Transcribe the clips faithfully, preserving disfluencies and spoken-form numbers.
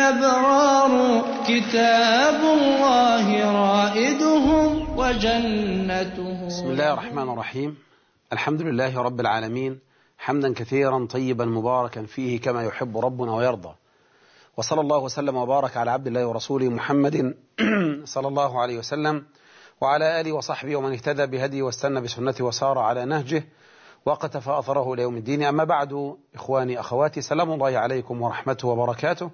الأبرار كتاب الله رائدهم وجنته. بسم الله الرحمن الرحيم. الحمد لله رب العالمين، حمدا كثيرا طيبا مباركا فيه كما يحب ربنا ويرضى، وصلى الله وسلم وبارك على عبد الله ورسوله محمد صلى الله عليه وسلم وعلى آله وصحبه ومن اهتدى بهديه واستنى بسنته وسار على نهجه وقتفى أثره إلى يوم الدين. أما بعد، إخواني أخواتي، سلام الله عليكم ورحمته وبركاته،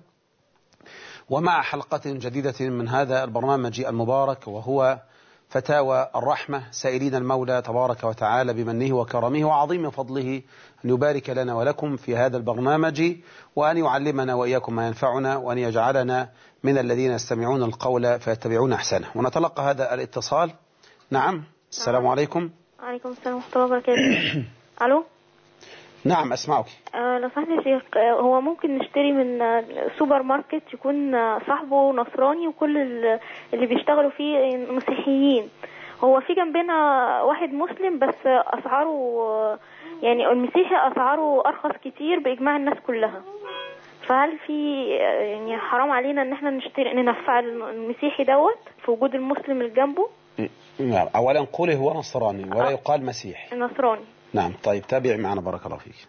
ومع حلقة جديدة من هذا البرنامج المبارك وهو فتاوى الرحمة، سائلين المولى تبارك وتعالى بمنه وكرمه وعظيم فضله أن يبارك لنا ولكم في هذا البرنامج، وأن يعلمنا وإياكم ما ينفعنا، وأن يجعلنا من الذين يستمعون القول فيتبعون أحسنه. ونتلقى هذا الاتصال. نعم، السلام عليكم. وعليكم السلام ورحمة الله وبركاته. ألو. نعم أسمعك. أه لو سمحت يا شيخ، أه هو ممكن نشتري من أه سوبر ماركت يكون أه صاحبه نصراني وكل اللي بيشتغلوا فيه مسيحيين، هو في جنبنا واحد مسلم بس أسعاره أه يعني المسيحي أسعاره أرخص كتير بإجماع الناس كلها، فهل في أه يعني حرام علينا إن احنا نشتري ننفع المسيحي دوت في وجود المسلم اللي جنبه؟ نعم، أولا قولي هو نصراني ولا أه يقال مسيحي. نصراني. نعم، طيب تابعي معنا بارك الله فيك.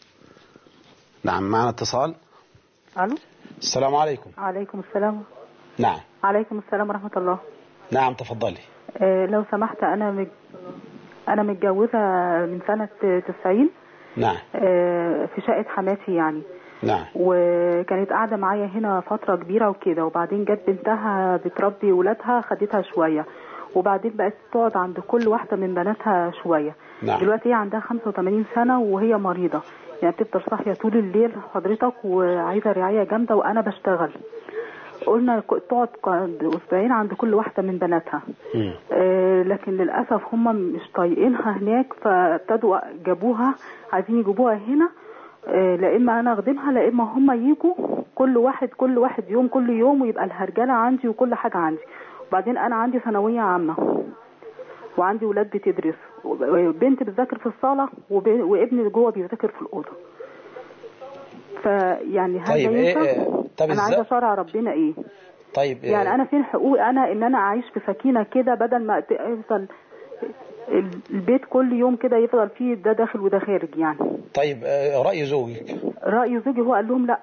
نعم، معنا اتصال. الو. السلام عليكم. عليكم السلام. نعم. عليكم السلام ورحمة الله. نعم تفضلي. آه لو سمحت، انا مج... انا متجوزة من سنة تسعين. نعم. آه في شقة حماتي يعني. نعم. وكانت قاعدة معايا هنا فترة كبيرة وكده، وبعدين جت بنتها بتربي ولادها خدتها شوية، وبعدين بقت تقعد عند كل واحدة من بناتها شوية. نعم. دلوقتي هي عندها خمسة وثمانين سنة وهي مريضة، يعني بتفضل صاحية طول الليل حضرتك وعايزة رعاية جامدة، وأنا بشتغل. قلنا تقعد أسبوعين عند كل واحدة من بناتها. آه لكن للأسف هم مش طايقينها هناك، فابتدوا جابوها عايزين يجيبوها هنا. آه لا إما أنا أخدمها لا إما هم يجوا كل واحد كل واحد يوم كل يوم، ويبقى الهرجلة عندي وكل حاجة عندي. وبعدين أنا عندي ثانوية عامة وعندي ولاد بتدرس، بنت بتذاكر في الصالة وابني جوه بيذاكر في الأوضة. فيعني هذا طيب ينفع؟ إيه طب أنا عايزة شرع ربنا إيه؟ طيب إيه؟ يعني أنا فين حقوق أنا إن أنا أعيش في سكينة كده، بدل ما يفضل البيت كل يوم كده يفضل فيه ده داخل وده خارج يعني. طيب رأي زوجك؟ رأي زوجي هو قال لهم لا.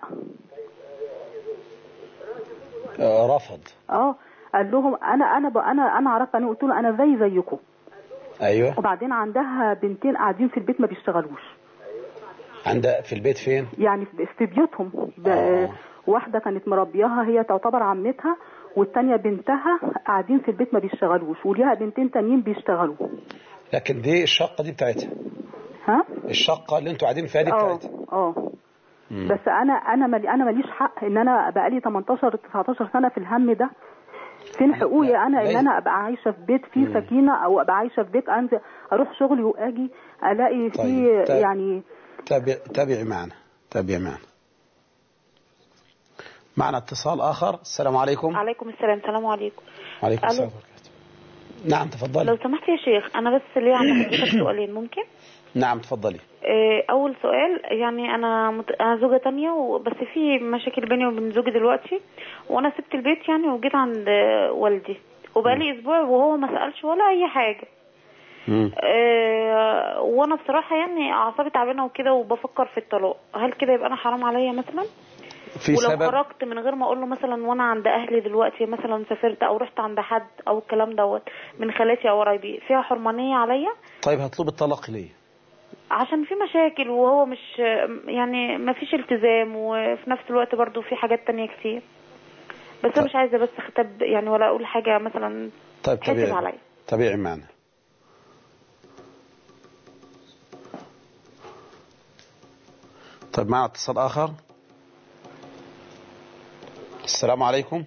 رفض. اه قال لهم انا انا انا انا عرفت، انا قلت له انا زي زيكم. ايوه. وبعدين عندها بنتين قاعدين في البيت ما بيشتغلوش. عندها في البيت فين؟ يعني في بيوتهم. آه. واحده كانت مربياها هي تعتبر عمتها، والثانيه بنتها قاعدين في البيت ما بيشتغلوش، وليها بنتين تانيين بيشتغلوا. لكن دي الشقه دي بتاعتها؟ ها؟ الشقه اللي انتوا قاعدين فيها دي بتاعتها؟ اه بس انا انا مالي انا ماليش حق ان انا بقى لي تمنتاشر تسعتاشر سنه في الهم ده. فين حقوقي انا ان انا ابقى عايشه في بيت فيه مم. سكينه، او ابقى عايشه في بيت انزل اروح شغلي واجي الاقي فيه. طيب. يعني تابع تابعي معنا تابعي معنا معنا اتصال اخر. السلام عليكم. عليكم السلام. السلام عليكم. وعليكم السلام ورحمه الله. نعم تفضلي. لو سمحت يا شيخ، انا بس ليه عندي حضرتك سؤالين ممكن؟ نعم تفضلي. اول سؤال، يعني انا مت... انا زوجة تانية وبس في مشاكل بيني وبين زوجي دلوقتي، وانا سبت البيت يعني وجيت عند والدي، وبقالي اسبوع وهو ما سألش ولا اي حاجة. أه وانا بصراحة يعني اعصابي تعبانة وكده وبفكر في الطلاق، هل كده يبقى انا حرام عليا مثلا؟ في ولو سبب؟ خرجت من غير ما اقول له مثلا وانا عند اهلي دلوقتي، مثلا سافرت او رحت عند حد او الكلام دوت من خالاتي او قرايبي، فيها حرمانية عليا؟ طيب هطلب الطلاق ليه؟ عشان في مشاكل وهو مش يعني ما فيش التزام، وفي نفس الوقت برضو في حاجات تانية كتير، بس طيب. انا مش عايزة بس اختب يعني ولا اقول حاجة مثلا. طيب تابعي عليا. تابعي معنا. طيب معنا اتصال اخر. السلام عليكم.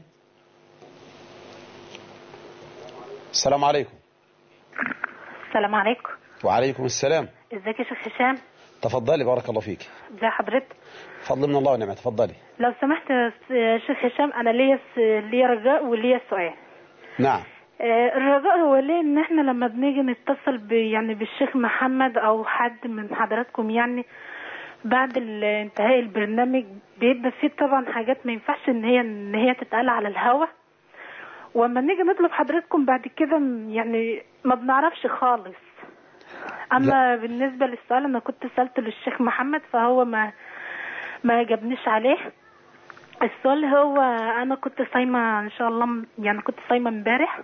السلام عليكم. السلام عليكم. وعليكم السلام. ازيك يا شيخ هشام؟ تفضلي بارك الله فيك. ازي حضرتك؟ فضل من الله ونعمه. تفضلي. لو سمحت يا شيخ هشام، انا ليا ليا رجاء وليا سؤال. نعم. الرجاء هو ليه ان احنا لما بنيجي نتصل ب يعني بالشيخ محمد او حد من حضراتكم، يعني بعد انتهاء البرنامج بيبقى فيه طبعا حاجات ما ينفعش ان هي ان هي تتقال على الهوا، واما نيجي نطلب حضرتكم بعد كده يعني ما بنعرفش خالص. اما لا. بالنسبه للسؤال انا كنت سالته للشيخ محمد فهو ما ما جابنيش عليه. السؤال هو انا كنت صايمه ان شاء الله، يعني كنت صايمه امبارح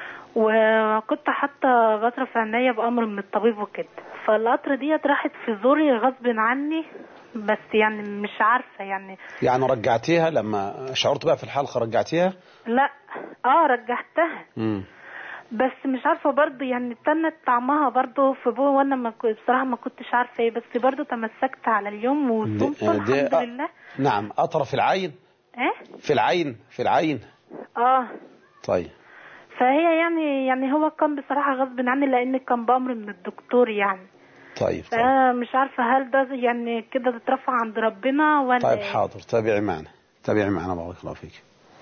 وكنت حاطه قطره في عينيا بامر من الطبيب وكده، فالقطره ديت راحت في زوري غصب عني، بس يعني مش عارفه يعني يعني رجعتيها لما شعرت بقى في الحلقه رجعتيها؟ لا اه رجعتها. امم بس مش عارفه برضو يعني تنت طعمها برضو في بوه، وانا ما بصراحه ما كنتش عارفه ايه، بس برضو تمسكت على اليوم وصمت الحمد أ... لله. نعم. قطره في العين؟ ايه في العين في العين اه. طيب. فهي يعني يعني هو كان بصراحه غصب عني لان كان بأمر من الدكتور يعني. طيب طيب. انا مش عارفه هل ده يعني كده تترفع عند ربنا ولا؟ طيب حاضر، تابعي معنا تابعي معنا بارك الله فيك.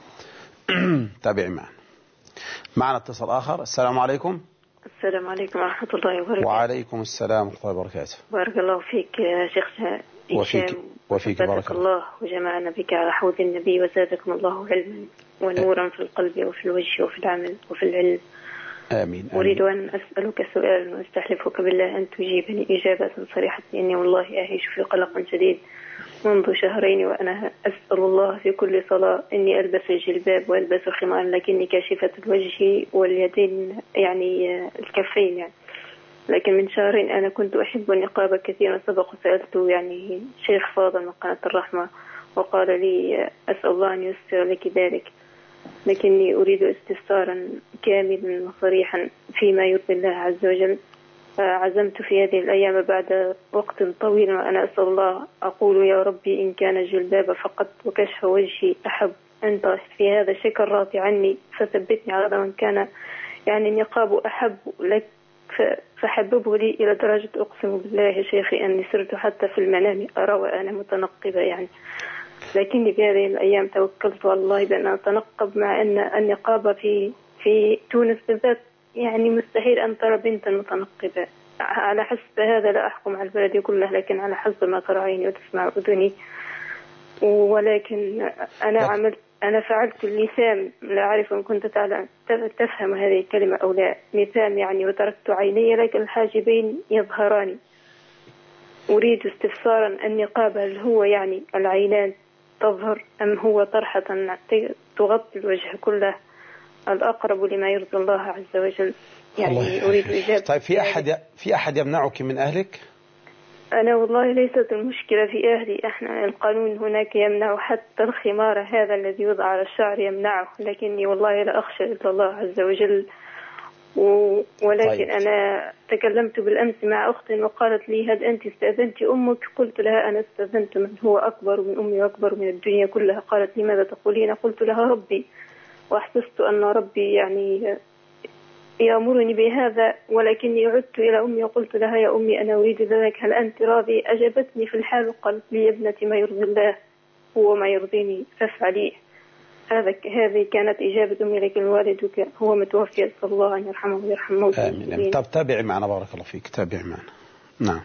تابعي معنا. معنا اتصال آخر. السلام عليكم. السلام عليكم ورحمة الله وبركاته. وعليكم السلام ورحمة الله وبركاته. بارك الله فيك يا شيخ وفيك وفيك بارك الله وجمعنا بك على حوض النبي وزادكم الله علما ونورا في القلب وفي الوجه وفي العمل وفي العلم. آمين. أريد أن أسألك سؤالا واستحلفك بالله أن تجيبني إجابة صريحة، إني والله أعيش في قلق شديد منذ شهرين، وأنا أسأل الله في كل صلاة إني ألبس الجلباب وألبس خمار لكني كاشفة الوجه واليدين يعني الكفين يعني. لكن من شهرين أنا كنت أحب النقاب كثيرا، سبق وسألت يعني شيخ فاضل من قناة الرحمة وقال لي أسأل الله أن ييسر لك ذلك، لكني أريد استفسارا كاملا وصريحا فيما يرضي الله عز وجل. عزمت في هذه الأيام بعد وقت طويل وأنا أسأل الله أقول يا ربي إن كان الجلباب فقط وكشف وجهي أحب أنت في هذا الشك الراضي عني فثبتني على من كان يعني النقاب أحب لك فحببه لي إلى درجة أقسم بالله يا شيخي أني صرت حتى في المنام أرى وأنا متنقبة يعني. لكني في هذه الأيام توكلت على الله بأن أتنقب، مع أن النقاب في في تونس بالذات يعني مستحيل أن ترى بنتا متنقبة. على حسب هذا لا أحكم على البلد كله، لكن على حسب ما ترى عيني وتسمع أذني. ولكن أنا عملت أنا فعلت اللثام، لا أعرف إن كنت تعلم تفهم هذه الكلمة أو لا. لثام يعني وتركت عيني لكن الحاجبين يظهران. أريد استفسارا النقاب هل هو يعني العينان تظهر أم هو طرحة تغطي الوجه كله؟ الأقرب لما يرضي الله عز وجل يعني. أريد إجابة. طيب في أحد في أحد يمنعك من أهلك؟ أنا والله ليست المشكلة في أهلي، إحنا القانون هناك يمنع حتى الخمار هذا الذي يوضع على الشعر يمنعه، لكني والله لا أخشى إلا الله عز وجل. و... ولكن طيب. أنا تكلمت بالأمس مع أخت وقالت لي هل أنت استأذنت أمك؟ قلت لها أنا استأذنت من هو أكبر من أمي وأكبر من الدنيا كلها. قالت لي ماذا تقولين؟ قلت لها ربي، وأحسست أن ربي يعني يأمرني بهذا، ولكني عدت إلى أمي وقلت لها يا أمي أنا أريد ذلك هل أنت راضي؟ أجابتني في الحال وقالت لي يا ابنتي ما يرضي الله هو ما يرضيني فافعليه. هذا هذه كانت إجابة أمي، لكن والدك هو متوفي أسأل الله أن يرحمه ويرحم موته. آمين. طب تابعي معنا بارك الله فيك، تابعي معنا. نعم.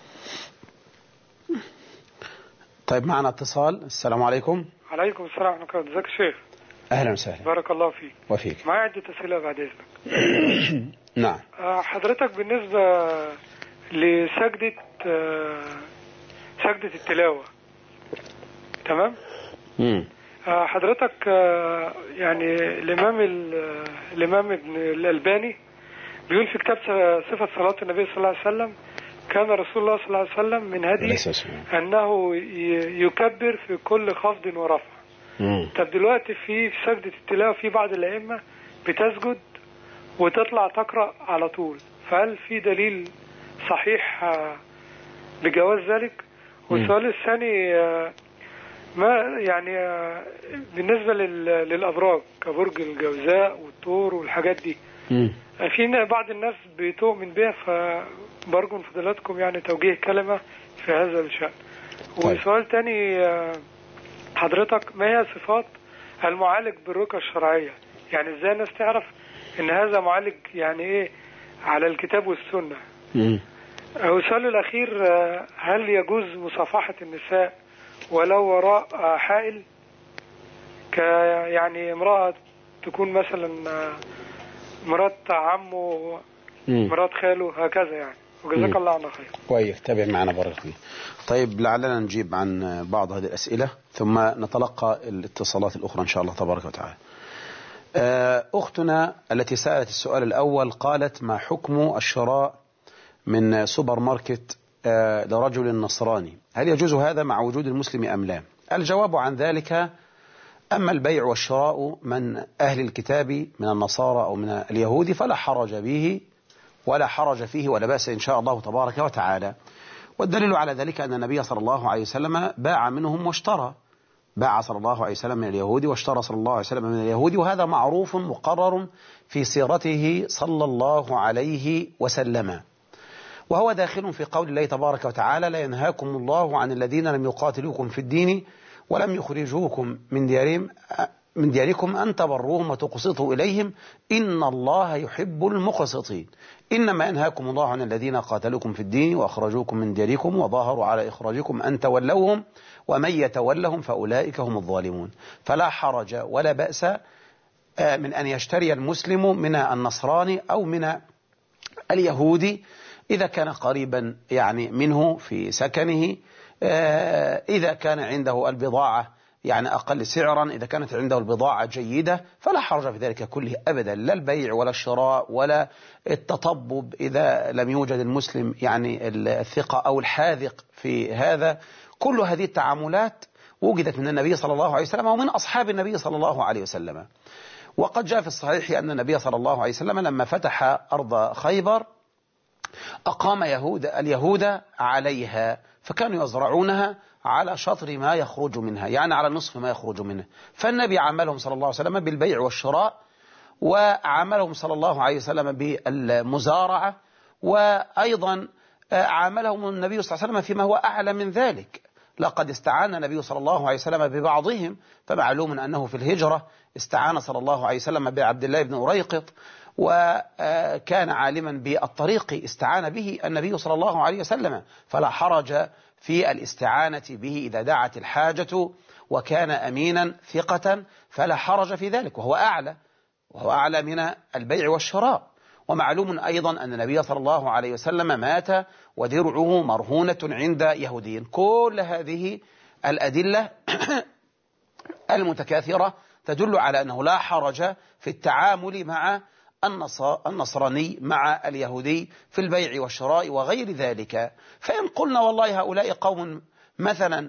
طيب معنا اتصال. السلام عليكم. عليكم السلام ورحمة الله. ازيك يا شيخ؟ أهلا وسهلا. بارك الله فيك. وفيك. معي عدة أسئلة بعد إذنك. نعم. حضرتك بالنسبة لسجدة سجدة التلاوة تمام؟ امم حضرتك يعني الإمام الإمام ابن الألباني بيقول في كتاب صفة صلاة النبي صلى الله عليه وسلم كان رسول الله صلى الله عليه وسلم من هدي أنه يكبر في كل خفض ورفع. مم. طب دلوقتي في في سجدة التلاوة في بعض الأئمة بتسجد وتطلع تقرأ على طول، فهل في دليل صحيح بجواز ذلك؟ والسؤال الثاني ما يعني بالنسبة للأبراج كبرج الجوزاء والثور والحاجات دي، مم. في بعض الناس بتؤمن بها، فبرجو من فضلاتكم يعني توجيه كلمة في هذا الشأن. والسؤال تاني حضرتك ما هي صفات المعالج بالرقية الشرعية؟ يعني ازاي الناس تعرف ان هذا معالج يعني ايه على الكتاب والسنة؟ مم. السؤال الأخير، هل يجوز مصافحة النساء ولو وراء حائل؟ ك يعني امرأة تكون مثلا مرات عمه، مرات خاله، هكذا يعني. وجزاك الله عنه خير. كويس، تابع معنا بارك فيه. طيب لعلنا نجيب عن بعض هذه الأسئلة ثم نتلقى الاتصالات الأخرى إن شاء الله تبارك وتعالى. أختنا التي سألت السؤال الأول قالت: ما حكم الشراء من سوبر ماركت لرجل نصراني؟ هل يجوز هذا مع وجود المسلم أم لا؟ الجواب عن ذلك: أما البيع والشراء من أهل الكتاب من النصارى أو من اليهود فلا حرج به ولا حرج فيه ولا بأس إن شاء الله تبارك وتعالى. والدليل على ذلك أن النبي صلى الله عليه وسلم باع منهم واشترى، باع صلى الله عليه وسلم من اليهود واشترى صلى الله عليه وسلم من اليهود، وهذا معروف مقرر في سيرته صلى الله عليه وسلم، وهو داخل في قول الله تبارك وتعالى: لا ينهاكم الله عن الذين لم يقاتلوكم في الدين ولم يخرجوكم من ديارهم من دياركم أن تبروهم وتقسطوا إليهم إن الله يحب المقسطين. إنما ينهاكم الله عن الذين قاتلوكم في الدين وأخرجوكم من دياركم وظاهروا على إخراجكم أن تولوهم ومن يتولهم فأولئك هم الظالمون. فلا حرج ولا بأس من أن يشتري المسلم من النصراني أو من اليهودي إذا كان قريبا يعني منه في سكنه، إذا كان عنده البضاعة يعني أقل سعرا، إذا كانت عنده البضاعة جيدة فلا حرج في ذلك كله أبدا، لا البيع ولا الشراء ولا التطبب إذا لم يوجد المسلم يعني الثقة أو الحاذق في هذا. كل هذه التعاملات وجدت من النبي صلى الله عليه وسلم ومن أصحاب النبي صلى الله عليه وسلم. وقد جاء في الصحيح أن النبي صلى الله عليه وسلم لما فتح أرض خيبر أقام يهود اليهود عليها، فكانوا يزرعونها على شطر ما يخرج منها، يعني على نصف ما يخرج منها. فالنبي عاملهم صلى الله عليه وسلم بالبيع والشراء، وعاملهم صلى الله عليه وسلم بالمزارعة، وأيضا عاملهم النبي صلى الله عليه وسلم فيما هو أعلى من ذلك. لقد استعان النبي صلى الله عليه وسلم ببعضهم، فمعلوم أنه في الهجرة استعان صلى الله عليه وسلم بعبد الله بن أريقط، وكان عالما بالطريق استعان به النبي صلى الله عليه وسلم، فلا حرج في الاستعانة به إذا دعت الحاجة، وكان أمينا ثقة فلا حرج في ذلك، وهو أعلى وهو أعلى من البيع والشراء. ومعلوم أيضا أن النبي صلى الله عليه وسلم مات ودرعه مرهونة عند يهودي. كل هذه الأدلة المتكاثرة تدل على أنه لا حرج في التعامل مع النصراني مع اليهودي في البيع والشراء وغير ذلك. فإن قلنا والله هؤلاء قوم مثلا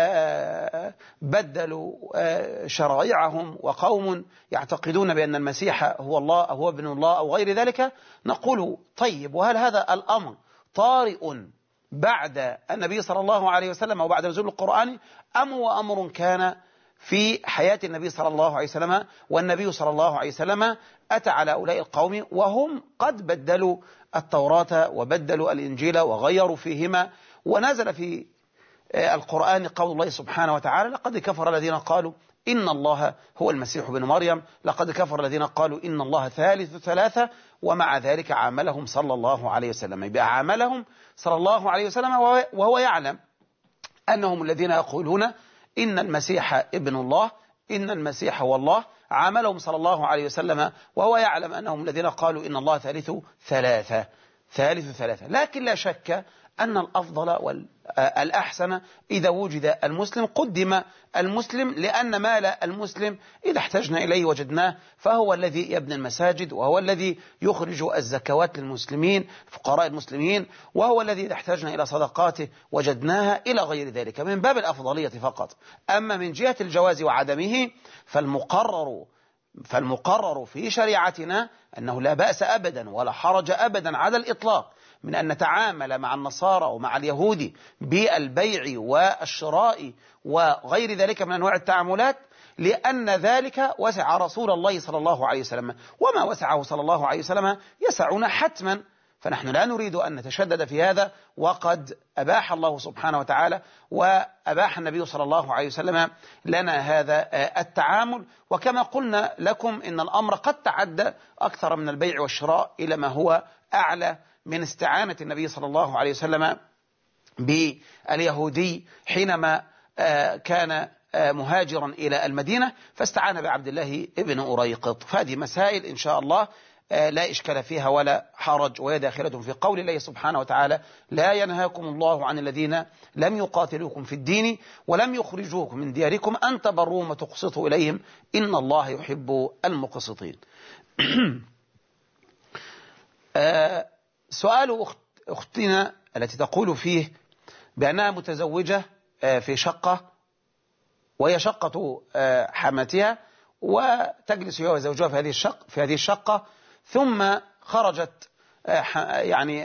بدلوا شرائعهم وقوم يعتقدون بأن المسيح هو الله أو هو ابن الله أو غير ذلك، نقول طيب، وهل هذا الأمر طارئ بعد النبي صلى الله عليه وسلم أو بعد نزول القرآن، أم هو أمر كان في حياة النبي صلى الله عليه وسلم، والنبي صلى الله عليه وسلم أتى على هؤلاء القوم وهم قد بدلوا التوراة وبدلوا الإنجيل وغيروا فيهما، ونزل في القرآن قول الله سبحانه وتعالى: لقد كفر الذين قالوا إن الله هو المسيح بن مريم، لقد كفر الذين قالوا إن الله ثالث ثلاثة، ومع ذلك عاملهم صلى الله عليه وسلم. يبقى عاملهم صلى الله عليه وسلم وهو يعلم أنهم الذين يقولون إن المسيح ابن الله، إن المسيح هو الله، عاملهم صلى الله عليه وسلم وهو يعلم أنهم الذين قالوا إن الله ثالث ثلاثة ثالث ثلاثة. لكن لا شك أن الأفضل والأحسن إذا وجد المسلم قدم المسلم، لأن مال المسلم إذا احتجنا إليه وجدناه، فهو الذي يبني المساجد، وهو الذي يخرج الزكوات للمسلمين فقراء المسلمين، وهو الذي إذا احتجنا إلى صدقاته وجدناها إلى غير ذلك، من باب الأفضلية فقط. أما من جهة الجواز وعدمه فالمقرر فالمقرر في شريعتنا أنه لا بأس أبدا ولا حرج أبدا على الإطلاق من أن نتعامل مع النصارى ومع اليهود بالبيع والشراء وغير ذلك من أنواع التعاملات، لأن ذلك وسع رسول الله صلى الله عليه وسلم، وما وسعه صلى الله عليه وسلم يسعنا حتما، فنحن لا نريد أن نتشدد في هذا، وقد أباح الله سبحانه وتعالى وأباح النبي صلى الله عليه وسلم لنا هذا التعامل. وكما قلنا لكم إن الأمر قد تعدى أكثر من البيع والشراء إلى ما هو أعلى من استعانة النبي صلى الله عليه وسلم باليهودي حينما كان مهاجرا إلى المدينة فاستعان بعبد الله ابن أريقط. فهذه مسائل إن شاء الله لا إشكال فيها ولا حرج، وهي داخلة في قول الله سبحانه وتعالى: لا ينهاكم الله عن الذين لم يقاتلوكم في الدين ولم يخرجوكم من دياركم أن تبروهم وتقسطوا إليهم إن الله يحب المقسطين. سؤال أختنا التي تقول فيه بأنها متزوجة في شقة وهي شقة حماتها، وتجلس هي وزوجها في هذه الشقة في هذه الشقة ثم خرجت يعني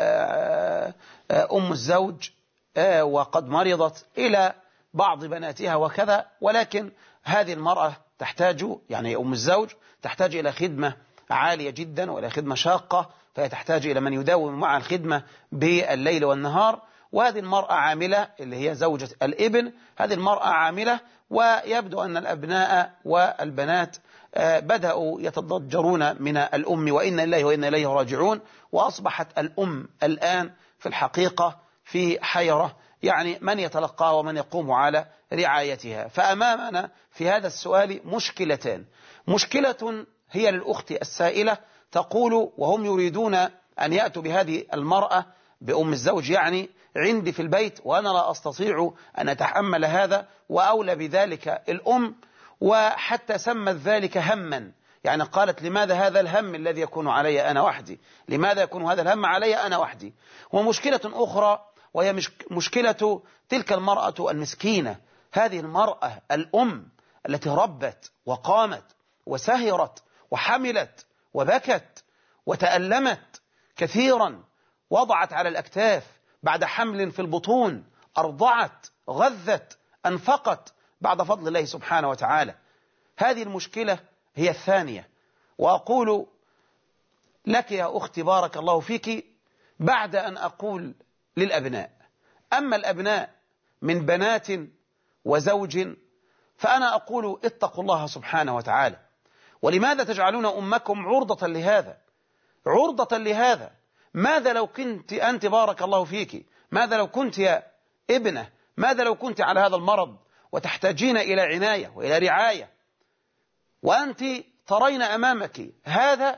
أم الزوج وقد مرضت إلى بعض بناتها وكذا، ولكن هذه المرأة تحتاج يعني أم الزوج تحتاج إلى خدمة عالية جدا وإلى خدمة شاقة، فهي تحتاج إلى من يداوم مع الخدمة بالليل والنهار. وهذه المرأة عاملة اللي هي زوجة الابن، هذه المرأة عاملة، ويبدو أن الأبناء والبنات بدأوا يتضجرون من الأم، وإن الله وإن إليه راجعون، وأصبحت الأم الآن في الحقيقة في حيرة، يعني من يتلقى ومن يقوم على رعايتها. فأمامنا في هذا السؤال مشكلتان. مشكلة هي للأخت السائلة تقول: وهم يريدون أن يأتوا بهذه المرأة بأم الزوج يعني عندي في البيت، وأنا لا أستطيع أن أتحمل هذا، وأولى بذلك الأم، وحتى سمت ذلك هما، يعني قالت: لماذا هذا الهم الذي يكون علي أنا وحدي؟ لماذا يكون هذا الهم علي أنا وحدي؟ ومشكلة أخرى وهي مشكلة تلك المرأة المسكينة، هذه المرأة الأم التي ربت وقامت وسهرت وحملت وبكت وتألمت كثيرا، وضعت على الأكتاف بعد حمل في البطون، أرضعت، غذت، أنفقت بعد فضل الله سبحانه وتعالى. هذه المشكلة هي الثانية. وأقول لك يا أختي بارك الله فيك بعد أن أقول للأبناء: أما الأبناء من بنات وزوج فأنا أقول اتقوا الله سبحانه وتعالى. ولماذا تجعلون أمكم عرضة لهذا؟ عرضة لهذا. ماذا لو كنت أنت بارك الله فيك، ماذا لو كنت يا ابنة، ماذا لو كنت على هذا المرض وتحتاجين إلى عناية وإلى رعاية، وأنت ترين أمامك هذا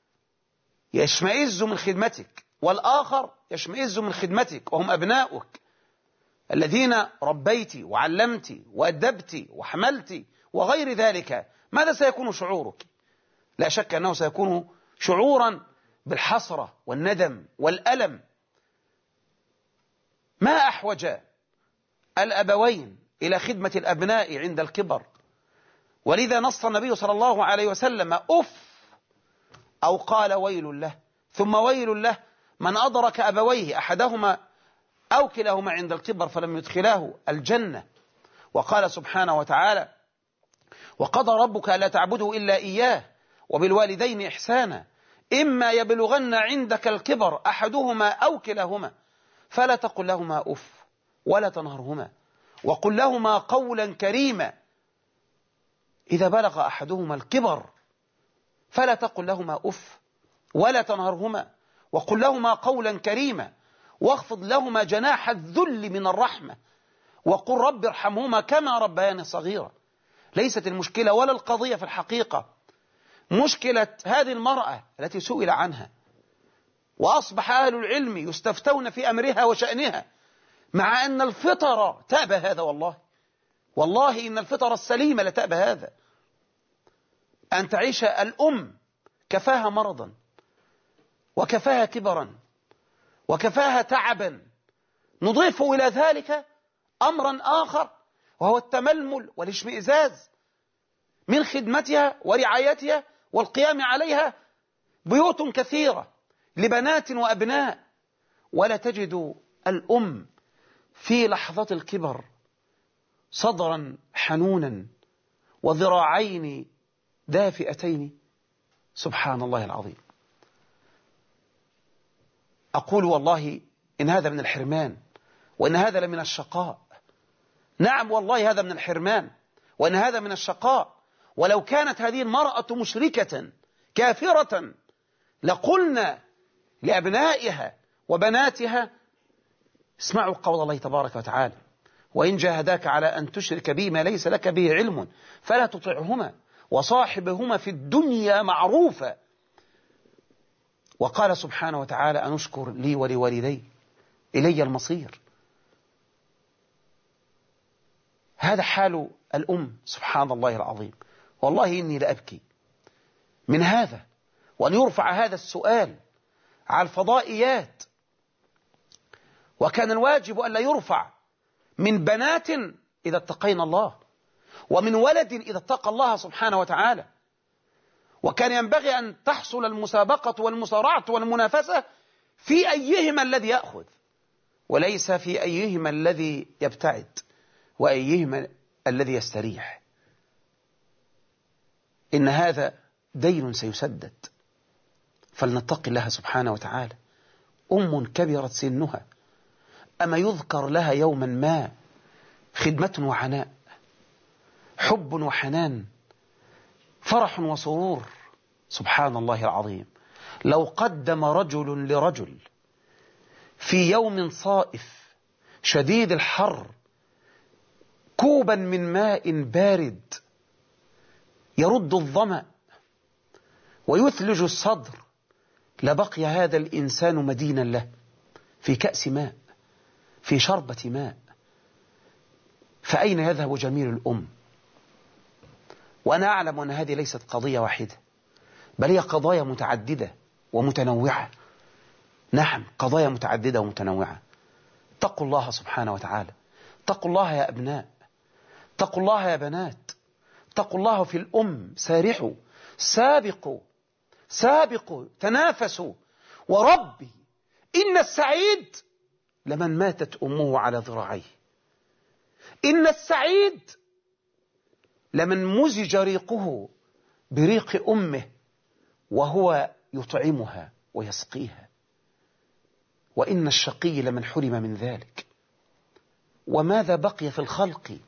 يشمئز من خدمتك والآخر يشمئز من خدمتك، وهم أبناؤك الذين ربيت وعلمت وأدبت وحملت وغير ذلك، ماذا سيكون شعورك؟ لا شك أنه سيكون شعورا بالحسرة والندم والألم. ما أحوج الأبوين إلى خدمة الأبناء عند الكبر، ولذا نص النبي صلى الله عليه وسلم: أف، أو قال ويل له، ثم ويل له من أدرك أبويه أحدهما أو كلاهما عند الكبر فلم يدخلاه الجنة. وقال سبحانه وتعالى: وقضى ربك ألا تعبدوا إلا إياه وبالوالدين إحسانا إما يبلغن عندك الكبر أحدهما أو كلاهما فلا تقل لهما أف ولا تنهرهما وقل لهما قولا كريما. إذا بلغ أحدهما الكبر فلا تقل لهما أف ولا تنهرهما وقل لهما قولا كريما واخفض لهما جناح الذل من الرحمة وقل رب ارحمهما كما ربياني صغيرا. ليست المشكلة ولا القضية في الحقيقة مشكلة هذه المرأة التي سئل عنها، وأصبح أهل العلم يستفتون في أمرها وشأنها، مع أن الفطرة تأبى هذا. والله والله إن الفطرة السليمة لتأبى هذا، أن تعيش الأم كفاها مرضا وكفاها كبرا وكفاها تعبا، نضيف إلى ذلك أمرا آخر وهو التململ والاشمئزاز من خدمتها ورعايتها والقيام عليها. بيوت كثيرة لبنات وأبناء، ولا تجد الأم في لحظة الكبر صدرا حنونا وذراعين دافئتين. سبحان الله العظيم. أقول والله إن هذا من الحرمان، وإن هذا لمن الشقاء. نعم والله هذا من الحرمان، وإن هذا من الشقاء. ولو كانت هذه المرأة مشركة كافرة لقلنا لأبنائها وبناتها. اسمعوا قول الله تبارك وتعالى: وإن جاهداك على أن تشرك بي ما ليس لك به علم فلا تطعهما وصاحبهما في الدنيا معروفا. وقال سبحانه وتعالى: أن اشكر لي ولوالدي إلي المصير. هذا حال الأم، سبحان الله العظيم. والله إني لأبكي من هذا، وأن يرفع هذا السؤال على الفضائيات. وكان الواجب أن لا يرفع من بنات إذا اتقين الله، ومن ولد إذا اتقى الله سبحانه وتعالى. وكان ينبغي أن تحصل المسابقة والمصارعة والمنافسة في أيهما الذي يأخذ، وليس في أيهما الذي يبتعد وأيهما الذي يستريح. إن هذا دين سيسدد، فلنتق الله سبحانه وتعالى. أم كبرت سنها، أما يذكر لها يوما ما خدمة وعناء، حب وحنان، فرح وسرور؟ سبحان الله العظيم. لو قدم رجل لرجل في يوم صائف شديد الحر كوبا من ماء بارد يرد الظمأ ويثلج الصدر، لبقي هذا الإنسان مدينا له في كأس ماء، في شربة ماء. فأين يذهب جميل الأم؟ وأنا أعلم أن هذه ليست قضية واحدة، بل هي قضايا متعددة ومتنوعة. نعم، قضايا متعددة ومتنوعة. اتقوا الله سبحانه وتعالى. اتقوا الله يا أبناء، اتقوا الله يا بنات، اتقوا الله في الأم. سارحوا، سابقوا، سابقوا، تنافسوا. وربي إن السعيد لمن ماتت أمه على ذراعيه. إن السعيد لمن مزج ريقه بريق أمه وهو يطعمها ويسقيها. وإن الشقي لمن حرم من ذلك. وماذا بقي في الخلق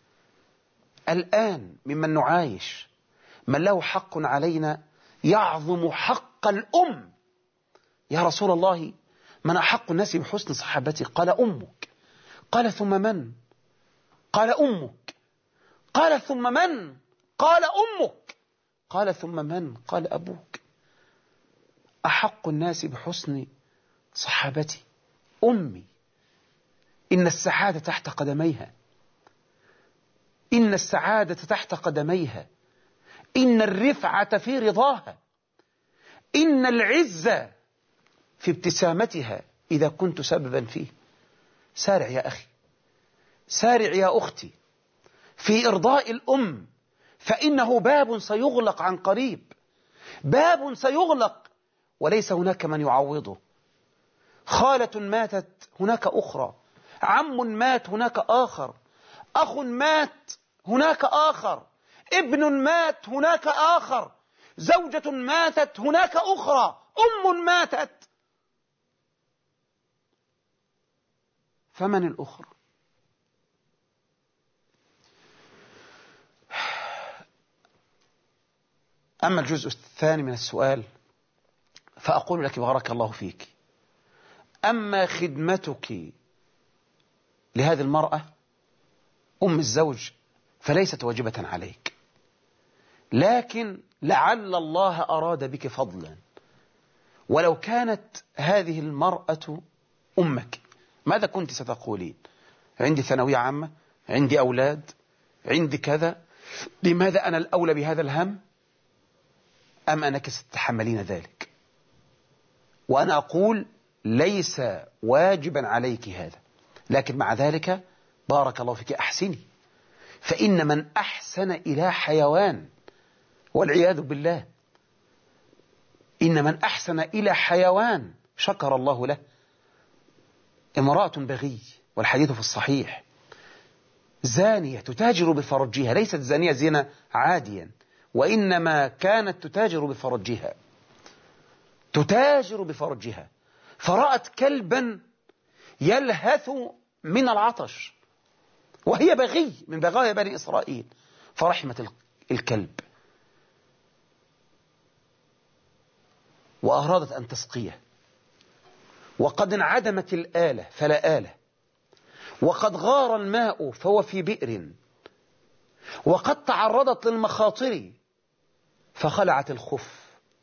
الآن ممن نعايش من له حق علينا يعظم حق الأم؟ يا رسول الله، من أحق الناس بحسن صحابتي؟ قال أمك. قال ثم من؟ قال أمك. قال ثم من؟ قال أمك. قال ثم من؟ قال أبوك. أحق الناس بحسن صحابتي أمي. إن السعادة تحت قدميها، إن السعادة تحت قدميها، إن الرفعة في رضاها، إن العزة في ابتسامتها إذا كنت سببا فيه. سارع يا أخي، سارع يا أختي في إرضاء الأم، فإنه باب سيغلق عن قريب، باب سيغلق وليس هناك من يعوضه. خالة ماتت هناك أخرى، عم مات هناك آخر، أخ مات هناك آخر، ابن مات هناك آخر، زوجة ماتت هناك أخرى، أم ماتت. فمن الأخرى؟ أما الجزء الثاني من السؤال فأقول لك بارك الله فيك، أما خدمتك لهذه المرأة أم الزوج فليست واجبة عليك، لكن لعل الله أراد بك فضلا. ولو كانت هذه المرأة أمك ماذا كنت ستقولين؟ عندي ثانوية عامة، عندي أولاد، عندي كذا، لماذا أنا الأولى بهذا الهم؟ أم أنك ستتحملين ذلك؟ وأنا أقول ليس واجبا عليك هذا، لكن مع ذلك بارك الله فيك أحسني، فإن من أحسن إلى حيوان والعياذ بالله، إن من أحسن إلى حيوان شكر الله له. امرأة بغي، والحديث في الصحيح، زانية تتاجر بفرجها، ليست زانية زنا عاديا، وإنما كانت تتاجر بفرجها، تتاجر بفرجها، فرأت كلبا يلهث من العطش وهي بغي من بغايا بني إسرائيل، فرحمت الكلب وأرادت أن تسقيه، وقد انعدمت الآلة فلا آلة، وقد غار الماء فهو في بئر، وقد تعرضت للمخاطر فخلعت الخف،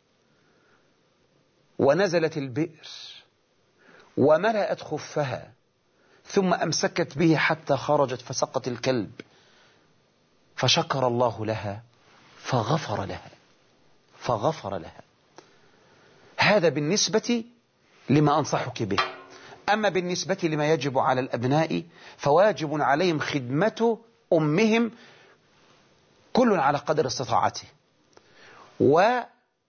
ونزلت البئر وملأت خفها، ثم أمسكت به حتى خرجت فسقت الكلب، فشكر الله لها فغفر لها فغفر لها. هذا بالنسبة لما أنصحك به. أما بالنسبة لما يجب على الأبناء فواجب عليهم خدمة أمهم كل على قدر استطاعته. وهذه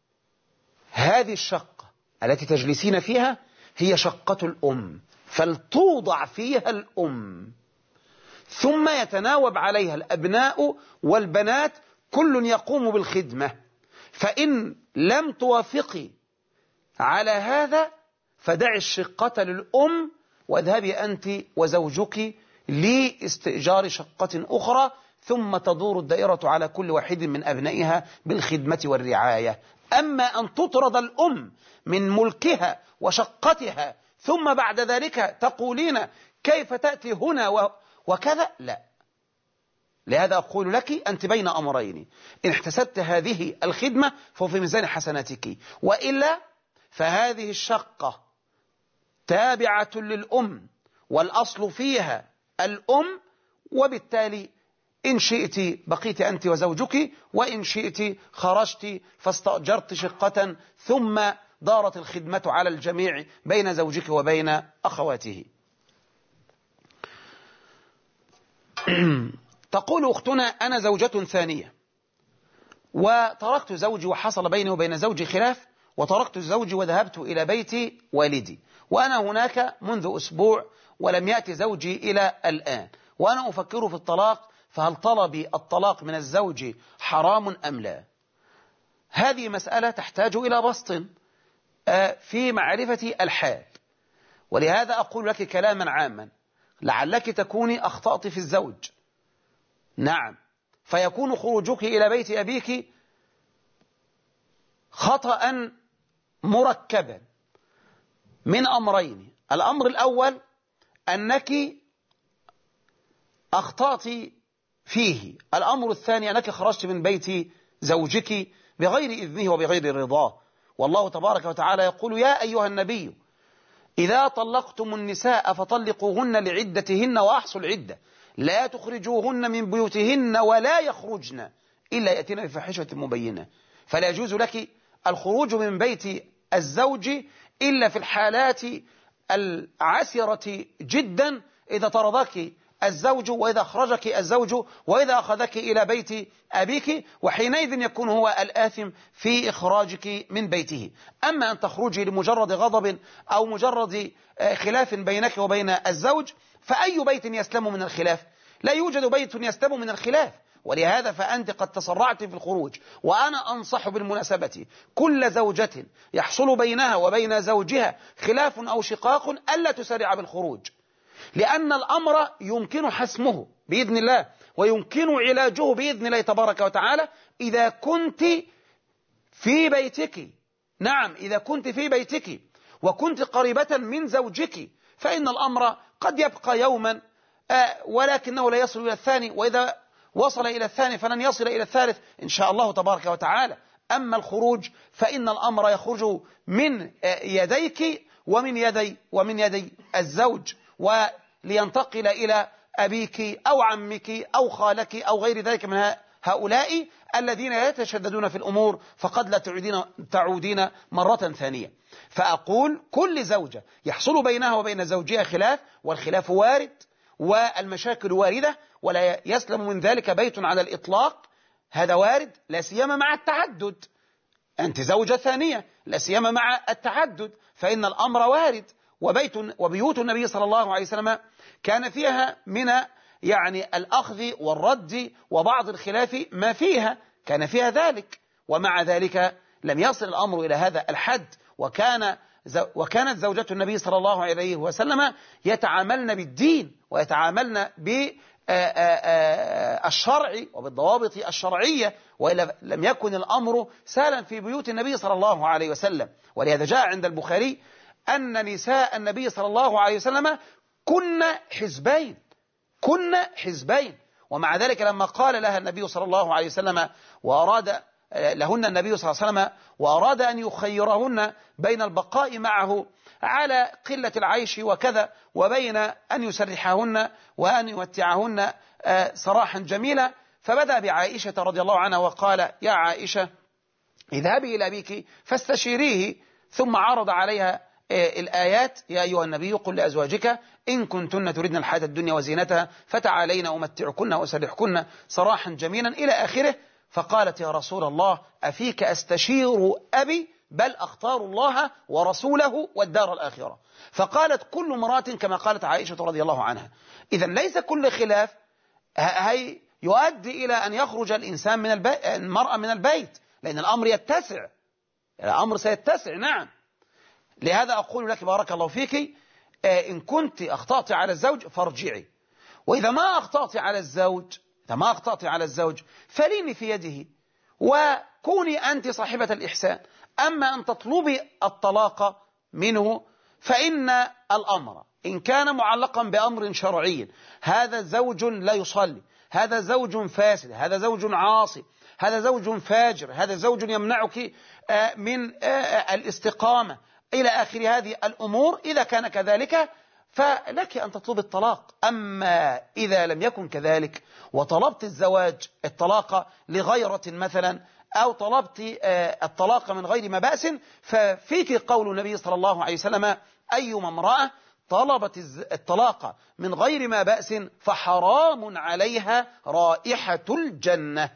الشقة التي تجلسين فيها هي شقة الأم، فلتوضع فيها الأم، ثم يتناوب عليها الأبناء والبنات كل يقوم بالخدمة. فإن لم توافقي على هذا فدعي الشقة للأم واذهبي أنت وزوجك لاستئجار شقة أخرى، ثم تدور الدائرة على كل واحد من أبنائها بالخدمة والرعاية. أما أن تطرد الأم من ملكها وشقتها ثم بعد ذلك تقولين كيف تأتي هنا وكذا، لا. لهذا أقول لك أنت بين أمرين، إن احتسبت هذه الخدمة فهو في ميزان حسناتك، وإلا فهذه الشقة تابعة للأم والأصل فيها الأم، وبالتالي إن شئت بقيت أنت وزوجك، وإن شئت خرجت فاستأجرت شقة، ثم دارت الخدمة على الجميع بين زوجك وبين أخواته. تقول أختنا أنا زوجة ثانية وتركت زوجي وحصل بيني وبين زوجي خلاف، وتركت زوجي وذهبت إلى بيت والدي، وأنا هناك منذ أسبوع ولم يأتي زوجي إلى الآن، وأنا أفكر في الطلاق، فهل طلبي الطلاق من الزوج حرام أم لا؟ هذه مسألة تحتاج إلى بسط في معرفة الحال، ولهذا أقول لك كلاما عاما لعلك تكوني أخطأت في الزوج. نعم، فيكون خروجك إلى بيت أبيك خطأ مركبا من أمرين. الأمر الأول أنك أخطأت فيه، الأمر الثاني أنك خرجت من بيت زوجك بغير إذنه وبغير رضاه. والله تبارك وتعالى يقول يا أيها النبي إذا طلقتم النساء فطلقوهن لعدتهن وأحصوا العدة، لا تخرجوهن من بيوتهن ولا يخرجن إلا يأتين بفاحشة مبينة. فلا يجوز لك الخروج من بيت الزوج إلا في الحالات العسرة جدا، إذا طردك الزوج وإذا أخرجك الزوج وإذا أخذك إلى بيت أبيك، وحينئذ يكون هو الآثم في إخراجك من بيته. أما أن تخرجي لمجرد غضب أو مجرد خلاف بينك وبين الزوج، فأي بيت يسلم من الخلاف؟ لا يوجد بيت يسلم من الخلاف. ولهذا فأنت قد تسرعت في الخروج، وأنا أنصح بالمناسبة كل زوجة يحصل بينها وبين زوجها خلاف أو شقاق ألا تسرع بالخروج، لأن الأمر يمكن حسمه بإذن الله ويمكن علاجه بإذن الله تبارك وتعالى إذا كنت في بيتك. نعم، إذا كنت في بيتك وكنت قريبة من زوجك فإن الأمر قد يبقى يوما ولكنه لا يصل إلى الثاني، وإذا وصل إلى الثاني فلن يصل إلى الثالث إن شاء الله تبارك وتعالى. أما الخروج فإن الأمر يخرج من يديك ومن يدي ومن يدي الزوج، ولينتقل إلى أبيك أو عمك أو خالك أو غير ذلك من هؤلاء الذين يتشددون في الأمور، فقد لا تعودين, تعودين مرة ثانية. فأقول كل زوجة يحصل بينها وبين زوجها خلاف، والخلاف وارد والمشاكل واردة ولا يسلم من ذلك بيت على الإطلاق، هذا وارد، لا سيما مع التعدد. أنت زوجة ثانية، لا سيما مع التعدد، فإن الأمر وارد. وبيت وبيوت النبي صلى الله عليه وسلم كان فيها من يعني الأخذ والرد وبعض الخلاف ما فيها، كان فيها ذلك، ومع ذلك لم يصل الأمر إلى هذا الحد. وكان وكانت زوجة النبي صلى الله عليه وسلم يتعاملن بالدين ويتعاملن بالشرع وبالضوابط الشرعية، وإلا لم يكن الأمر سهلا في بيوت النبي صلى الله عليه وسلم. ولهذا جاء عند البخاري أن نساء النبي صلى الله عليه وسلم كن حزبين كن حزبين ومع ذلك لما قال لها النبي صلى الله عليه وسلم وأراد لهن النبي صلى الله عليه وسلم وأراد أن يخيرهن بين البقاء معه على قلة العيش وكذا وبين أن يسرحهن وأن يمتعهن سراحا جميلا، فبدأ بعائشة رضي الله عنها وقال: يا عائشة اذهبي إلى أبيك فاستشيريه، ثم عرض عليها الآيات: يا أيها النبي قل لأزواجك إن كنتن تردن الحياة الدنيا وزينتها فتعالين أمتعكن وأسرحكن سراحا جميلا إلى آخره. فقالت: يا رسول الله أفيك أستشير أبي؟ بل أختار الله ورسوله والدار الآخرة. فقالت كل امرأة كما قالت عائشة رضي الله عنها. إذن ليس كل خلاف هي يؤدي إلى أن يخرج الإنسان من البيت المرأة من البيت، لأن الأمر يتسع، الأمر سيتسع. نعم، لهذا أقول لك بارك الله فيك، إن كنت أخطأت على الزوج فارجعي، وإذا ما أخطأت على الزوج إذا ما أخطأت على الزوج فليني في يده وكوني أنت صاحبة الإحسان. أما أن تطلبي الطلاق منه فإن الأمر إن كان معلقا بأمر شرعي، هذا زوج لا يصلي، هذا زوج فاسد، هذا زوج عاصي، هذا زوج فاجر، هذا زوج يمنعك من الاستقامة إلى آخر هذه الأمور، إذا كان كذلك فلك أن تطلب الطلاق. أما إذا لم يكن كذلك وطلبت الزواج الطلاق لغيرة مثلا، أو طلبت الطلاق من غير ما بأس، ففيك قول النبي صلى الله عليه وسلم: أيما امرأة طلبت الطلاق من غير ما بأس فحرام عليها رائحة الجنة،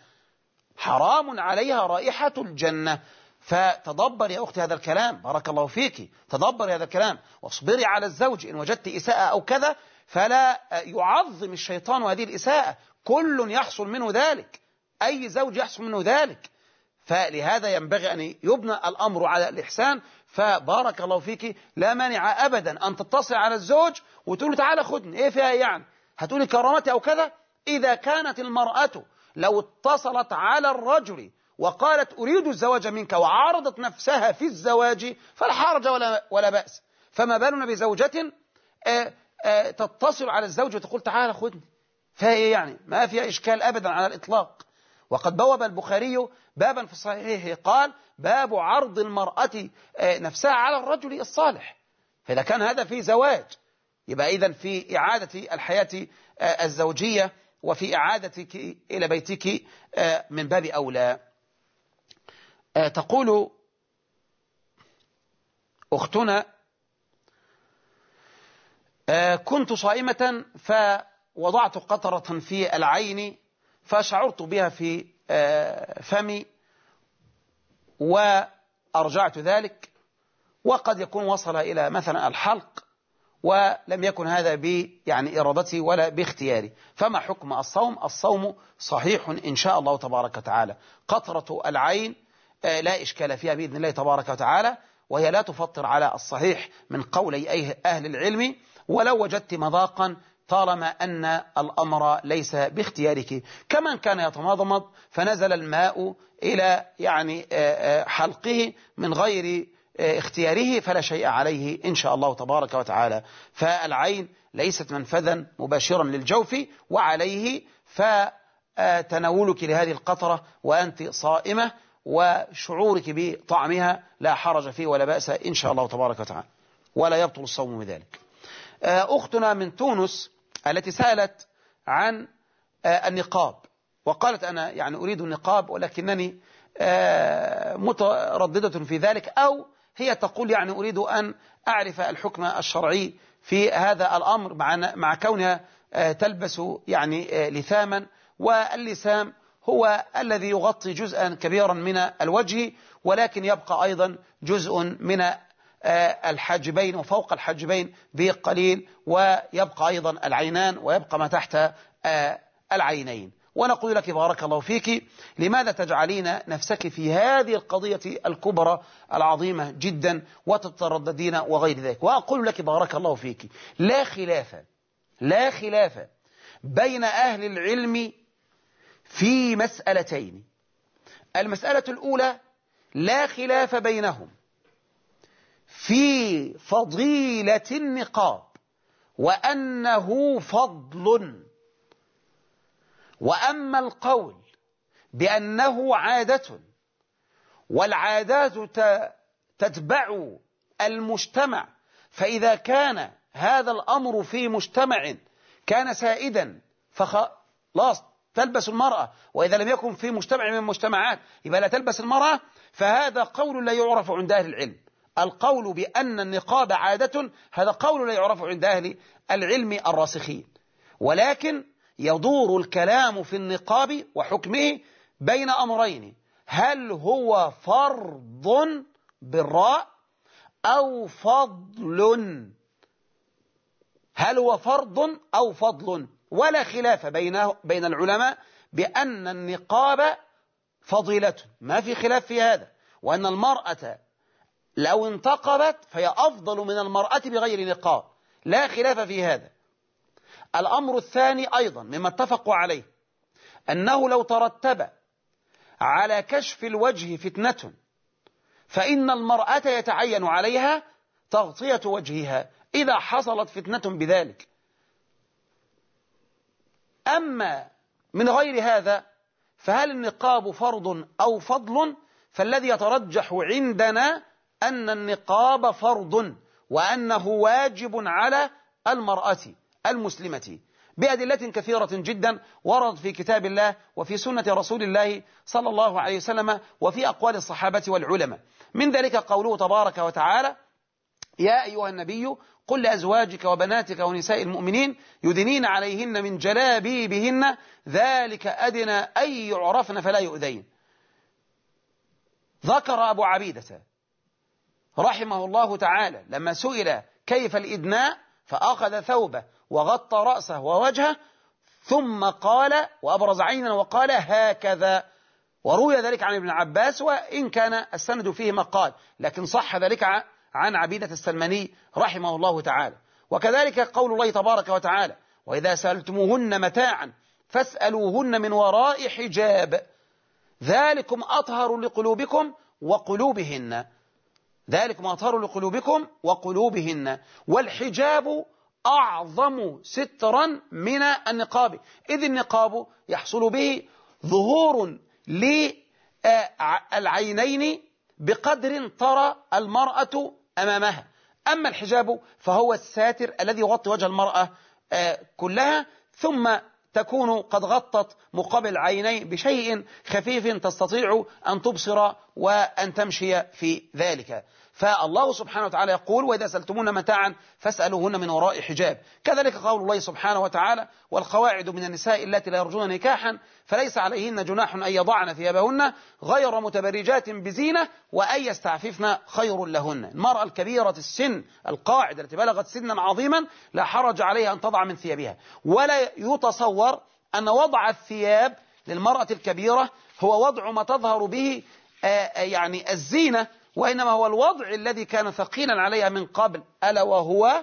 حرام عليها رائحة الجنة. فتدبر يا أختي هذا الكلام، بارك الله فيك، تدبر هذا الكلام واصبري على الزوج. إن وجدت إساءة أو كذا فلا يعظم الشيطان هذه الإساءة، كل يحصل منه ذلك، أي زوج يحصل منه ذلك. فلهذا ينبغي أن يبنى الأمر على الإحسان. فبارك الله فيك، لا مانع أبدا أن تتصل على الزوج وتقول: تعالى خدني، إيه فيها يعني؟ هتقولي كرامتي أو كذا؟ إذا كانت المرأة لو اتصلت على الرجل وقالت أريد الزواج منك وعارضت نفسها في الزواج فلا حرج ولا, ولا بأس، فما بالنا بزوجة آآ آآ تتصل على الزوج وتقول: تعالى خدني؟ فهي يعني ما فيها إشكال أبدا على الإطلاق. وقد بوب البخاري بابا في صحيحه قال: باب عرض المرأة نفسها على الرجل الصالح. فإذا كان هذا في زواج، يبقى إذن في إعادة الحياة الزوجية وفي إعادتك إلى بيتك من باب أولى. تقول أختنا: كنت صائمة فوضعت قطرة في العين فشعرت بها في فمي وأرجعت ذلك، وقد يكون وصل إلى مثلا الحلق ولم يكن هذا ب يعني إرادتي ولا باختياري، فما حكم الصوم؟ الصوم صحيح إن شاء الله تبارك وتعالى. قطرة العين لا إشكال فيها بإذن الله تبارك وتعالى، وهي لا تفطر على الصحيح من قولي أهل العلم، ولو وجدت مذاقا طالما أن الأمر ليس باختيارك. كمن كان يتمضمض فنزل الماء إلى يعني حلقه من غير اختياره فلا شيء عليه إن شاء الله تبارك وتعالى. فالعين ليست منفذا مباشرا للجوف، وعليه فتناولك لهذه القطرة وأنت صائمة وشعورك بطعمها لا حرج فيه ولا بأس إن شاء الله تبارك وتعالى، ولا يبطل الصوم بذلك. أختنا من تونس التي سألت عن النقاب وقالت: أنا يعني أريد النقاب ولكنني مترددة في ذلك، أو هي تقول يعني أريد أن أعرف الحكم الشرعي في هذا الأمر مع مع كونها تلبس يعني لثاما، واللثام هو الذي يغطي جزءا كبيرا من الوجه، ولكن يبقى أيضا جزء من الحاجبين وفوق الحاجبين بقليل، ويبقى أيضا العينان ويبقى ما تحت العينين. ونقول لك بارك الله فيك: لماذا تجعلين نفسك في هذه القضية الكبرى العظيمة جدا وتترددين وغير ذلك؟ وأقول لك بارك الله فيك: لا خلاف لا خلاف بين أهل العلم في مسألتين. المسألة الأولى لا خلاف بينهم في فضيلة النقاب وأنه فضل. وأما القول بأنه عادة والعادات تتبع المجتمع، فإذا كان هذا الأمر في مجتمع كان سائدا فخلاص تلبس المرأة، وإذا لم يكن في مجتمع من المجتمعات يبقى لا تلبس المرأة، فهذا قول لا يعرف عند أهل العلم. القول بأن النقاب عادة هذا قول لا يعرف عند أهل العلم الراسخين، ولكن يدور الكلام في النقاب وحكمه بين أمرين: هل هو فرض بالراء أو فضل؟ هل هو فرض أو فضل؟ ولا خلاف بين بين العلماء بأن النقاب فضيلة، ما في خلاف في هذا، وأن المرأة لو انتقبت فهي أفضل من المرأة بغير نقاب، لا خلاف في هذا. الأمر الثاني أيضا مما اتفقوا عليه أنه لو ترتب على كشف الوجه فتنة فإن المرأة يتعين عليها تغطية وجهها إذا حصلت فتنة بذلك. أما من غير هذا فهل النقاب فرض أو فضل؟ فالذي يترجح عندنا أن النقاب فرض وأنه واجب على المرأة المسلمة بأدلة كثيرة جدا ورد في كتاب الله وفي سنة رسول الله صلى الله عليه وسلم وفي أقوال الصحابة والعلماء. من ذلك قوله تبارك وتعالى: يا أيها النبي قل لأزواجك وبناتك ونساء المؤمنين يدنين عليهن من جلابيبهن ذلك أدنى أن يعرفن فلا يؤذين. ذكر أبو عبيدة رحمه الله تعالى لما سئل كيف الإدناء فأخذ ثوبه وغطى رأسه ووجهه ثم قال وأبرز عينا وقال هكذا. وروي ذلك عن ابن عباس وإن كان السند فيه مقال، لكن صح ذلك عن عبيدة السلماني رحمه الله تعالى. وكذلك قول الله تبارك وتعالى: وإذا سألتموهن متاعا فاسألوهن من وراء حجاب ذلكم أطهر لقلوبكم وقلوبهن. ذلكم أطهر لقلوبكم وقلوبهن. والحجاب أعظم سترا من النقاب، إذ النقاب يحصل به ظهور للعينين بقدر ترى المرأة أمامها. أما الحجاب فهو الساتر الذي يغطي وجه المرأة كلها، ثم تكون قد غطت مقابل العينين بشيء خفيف تستطيع أن تبصر وأن تمشي في ذلك. فالله سبحانه وتعالى يقول: وإذا سألتمون متاعا فاسألوهن من وراء حجاب. كذلك قول الله سبحانه وتعالى: والقواعد من النساء اللاتي لا يرجون نكاحا فليس عليهن جناح أن يضعن ثيابهن غير متبرجات بزينة وأن يستعففن خير لهن. المرأة الكبيرة السن القاعدة التي بلغت سنا عظيما لا حرج عليها أن تضع من ثيابها، ولا يتصور أن وضع الثياب للمرأة الكبيرة هو وضع ما تظهر به يعني الزينة، وإنما هو الوضع الذي كان ثقيلا عليها من قبل، ألا وهو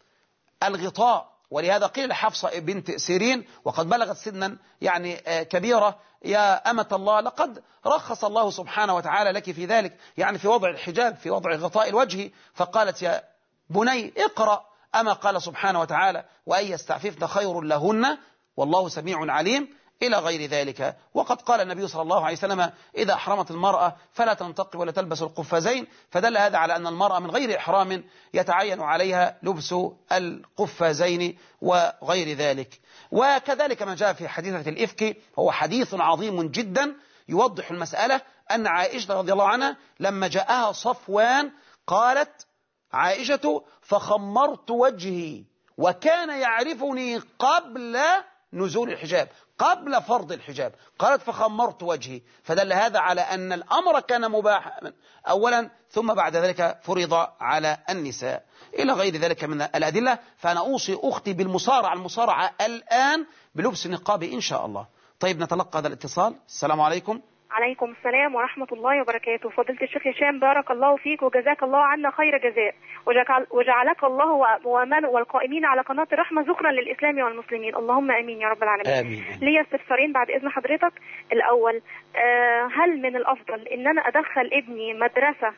الغطاء. ولهذا قيل لحفصة بنت سيرين وقد بلغت سنا يعني كبيرة: يا أمة الله لقد رخص الله سبحانه وتعالى لك في ذلك، يعني في وضع الحجاب، في وضع غطاء الوجه. فقالت: يا بني اقرأ أما قال سبحانه وتعالى: وأن يستعففن خير لهن والله سميع عليم، إلى غير ذلك. وقد قال النبي صلى الله عليه وسلم: إذا أحرمت المرأة فلا تنتقي ولا تلبس القفازين. فدل هذا على أن المرأة من غير إحرام يتعين عليها لبس القفازين وغير ذلك. وكذلك ما جاء في حديثة الإفك هو حديث عظيم جدا يوضح المسألة، أن عائشة رضي الله عنها لما جاءها صفوان قالت عائشة: فخمرت وجهي وكان يعرفني قبل نزول الحجاب، قبل فرض الحجاب. قالت: فخمرت وجهي. فدل هذا على أن الأمر كان مباحا أولا، ثم بعد ذلك فرض على النساء، إلى غير ذلك من الأدلة. فأنا أوصي أختي بالمصارعة المصارعة الآن بلبس النقاب إن شاء الله. طيب نتلقى هذا الاتصال. السلام عليكم. عليكم السلام ورحمة الله وبركاته. فضيلة الشيخ هشام بارك الله فيك وجزاك الله عنا خير جزاء، وجعلك الله ومن والقائمين على قناة الرحمة ذكرا للإسلام والمسلمين، اللهم آمين يا رب العالمين. آمين. لي استفسارين بعد إذن حضرتك. الأول، هل من الأفضل إن أنا أدخل ابني مدرسة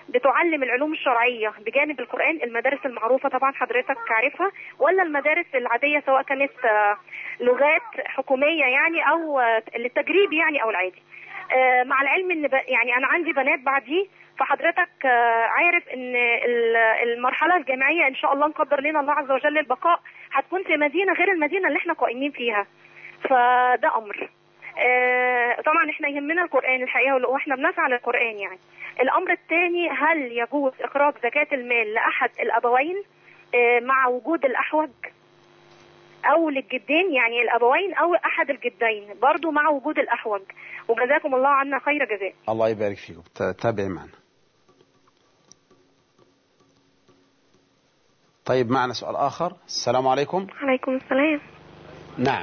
بتعلم العلوم الشرعية بجانب القرآن، المدارس المعروفة طبعا حضرتك عارفها، ولا المدارس العادية سواء كانت لغات حكومية يعني أو للتجريب يعني أو العادي؟ مع العلم ان يعني انا عندي بنات بعدي، فحضرتك عارف ان المرحله الجامعيه ان شاء الله نقدر لنا الله عز وجل البقاء هتكون في مدينه غير المدينه اللي احنا قائمين فيها، فده امر. طبعا احنا يهمنا القران الحقيقه واحنا بنسعى للقران يعني. الامر الثاني، هل يجوز اخراج زكاه المال لاحد الابوين مع وجود الاحوج او للجدين، يعني الابوين او احد الجدين برضو مع وجود الاحوج؟ وجزاكم الله عنا خير جزاء. الله يبارك فيكم. تابعي معنا. طيب معنا سؤال آخر. السلام عليكم. عليكم السلام. نعم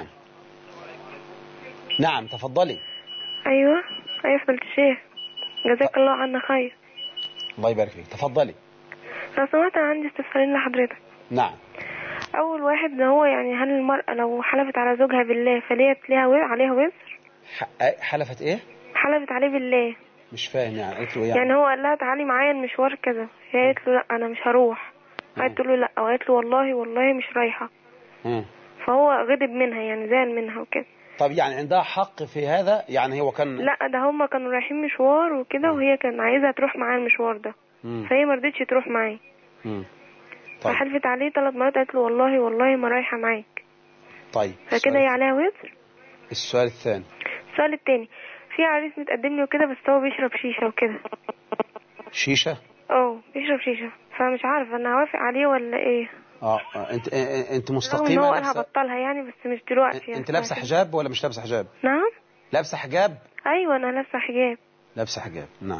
نعم تفضلي. أيوة أيوة فضلت الشيخ، جزاك الله عنا خير. الله يبارك فيك، تفضلي. لو سمحت أنا عندي استفسارين لحضرتك. نعم. أول واحد ده هو يعني هل المرأة لو حلفت على زوجها بالله فديت ليها وزر عليها وزر؟ حلفت إيه؟ حلفت عليه بالله. مش فاهم يعني قالت له يعني يعني هو قال لها تعالي معايا المشوار كذا، هي قالت له لا أنا مش هروح، قالت له لا، وقالت له والله والله مش رايحة. مم. فهو غضب منها يعني زعل منها وكده. طب يعني عندها حق في هذا؟ يعني هو كان لا ده هما كانوا رايحين مشوار وكده وهي كان عايزة تروح معاه المشوار ده، مم. فهي ما رضتش تروح معاه. طيب. فحلفت عليه ثلاث مرات قالت له والله والله ما رايحة معاك. طيب فكده هي عليها وزر. السؤال الثاني. السؤال الثاني، في عريس متقدم لي وكده بس هو بيشرب شيشة وكده. شيشة؟ اه بيشرب شيشة، فمش عارف انا هوافق عليه ولا ايه. اه انت انت مستقيمة؟ هو قالها بطلها يعني بس مش دلوقتي. انت لابسة حجاب ولا مش لابسة حجاب؟ نعم لابسة حجاب؟ ايوه انا لابسة حجاب. لابسة حجاب نعم.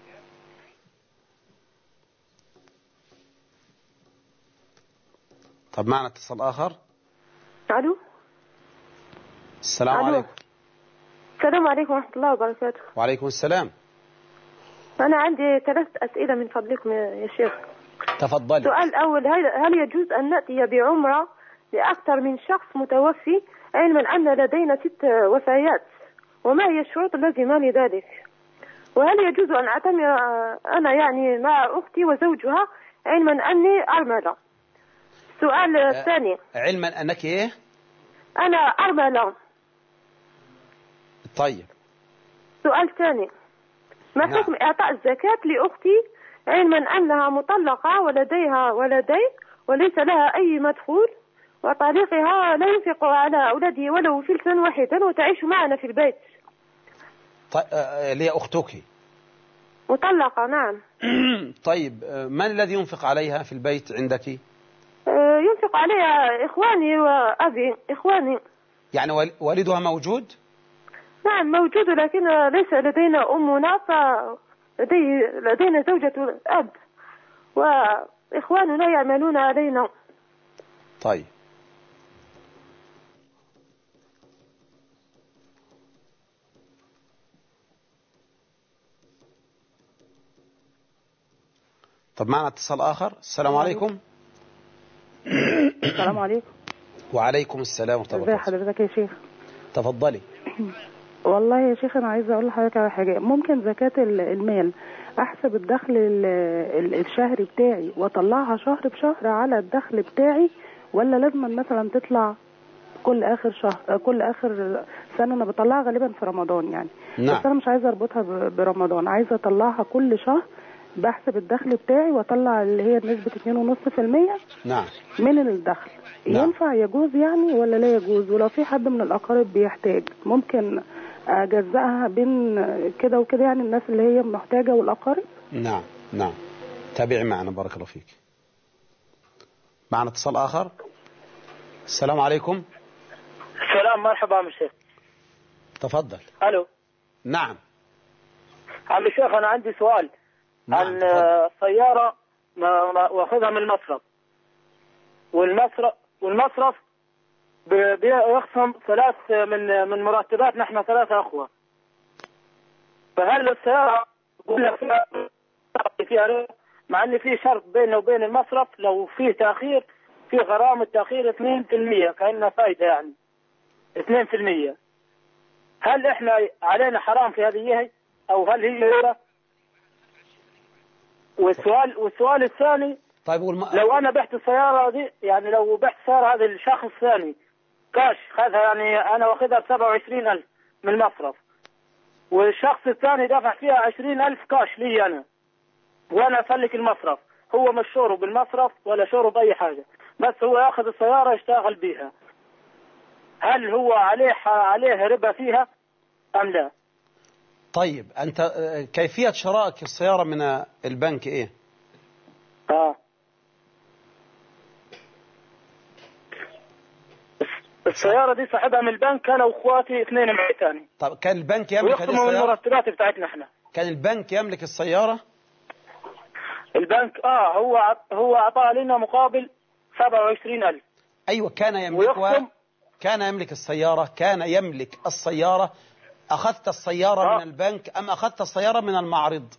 طب معنا اتصال آخر. الو. السلام ألو. عليكم. السلام عليكم ورحمة الله وبركاته. وعليكم السلام. أنا عندي ثلاث أسئلة من فضلكم يا شيخ. تفضلي. السؤال الأول، هل يجوز أن نأتي بعمرة لأكثر من شخص متوفي علما أن لدينا ست وفيات، وما هي الشروط اللازمة لذلك؟ وهل يجوز أن أعتمر أنا يعني مع أختي وزوجها علما أني أرملة؟ السؤال الثاني، علما أنك إيه؟ أنا أرملة. طيب. سؤال ثاني، ما نعم. حكم إعطاء الزكاة لأختي علما أنها مطلقة ولديها ولدين وليس لها أي مدخول، وطليقها لا ينفق على أولاده ولو فلسا واحدا وتعيش معنا في البيت؟ طيب لي أختك مطلقة نعم. طيب من الذي ينفق عليها في البيت عندك؟ ينفق عليها إخواني وأبي. إخواني. يعني والدها موجود؟ نعم موجود، لكن ليس لدينا أمنا، فلدينا زوجة الأب وإخواننا يعملون علينا. طيب. طب معنا اتصال آخر. السلام عليكم. السلام عليكم. وعليكم السلام ورحمة الله وبركاته. ازي حضرتك يا شيخ؟ تفضلي. والله يا شيخ أنا عايزة أقول لحضرتك على حاجة. ممكن زكاة المال أحسب الدخل الشهري بتاعي وأطلعها شهر بشهر على الدخل بتاعي، ولا لازم مثلا تطلع كل آخر شهر كل آخر سنة؟ أنا بطلعها غالبا في رمضان يعني. نعم. بس أنا مش عايزة أربطها برمضان، عايزة أطلعها كل شهر بحسب الدخل بتاعي وأطلع اللي هي نسبة اتنين ونص في المية نعم من الدخل. نعم. ينفع يجوز يعني ولا لا يجوز؟ ولو في حد من الأقارب بيحتاج ممكن أجزأها بين كده وكده، يعني الناس اللي هي محتاجة والأقارب؟ نعم نعم. تابعي معنا بارك الله فيك. معنا اتصال آخر. السلام عليكم. السلام. مرحبا عم الشيخ. تفضل. ألو. نعم عم الشيخ أنا عندي سؤال. نعم. عن تفضل. سيارة واخذها من المصرف، والمصرف والمصرف بيخصم ثلاث من من مرتبات، نحن ثلاثة أخوة، فهل السيارة فيها فيها مع ان في شرط بينه وبين المصرف لو في تأخير في غرامة تأخير اثنين بالمية كأنها فايدة يعني اثنين بالمية، هل احنا علينا حرام في هذه او هل هي والسؤال والسؤال الثاني، طيب والم... لو أنا بعت السيارة دي، يعني لو بعت السيارة هذه للشخص الثاني كاش، خذها يعني أنا واخذها ب سبعة وعشرين ألف من المصرف، والشخص الثاني دفع فيها عشرين ألف كاش لي أنا، وأنا أسلك المصرف، هو مش شوره بالمصرف ولا شوره بأي حاجة، بس هو ياخذ السيارة يشتغل بيها، هل هو عليه عليه ربا فيها أم لا؟ طيب أنت كيفية شرائك السيارة من البنك إيه؟ آه السيارة دي صاحبها من البنك أنا وأخواتي اثنين معي ثاني. طب كان البنك يملك هذه السيارة؟ من المرتبات بتاعتنا احنا. كان البنك يملك السيارة؟ البنك آه هو هو أعطاها لنا مقابل سبعة وعشرين ألف. أيوة كان يملكها، كان يملك السيارة، كان يملك السيارة. أخذت السيارة آه. من البنك أم أخذت السيارة من المعرض؟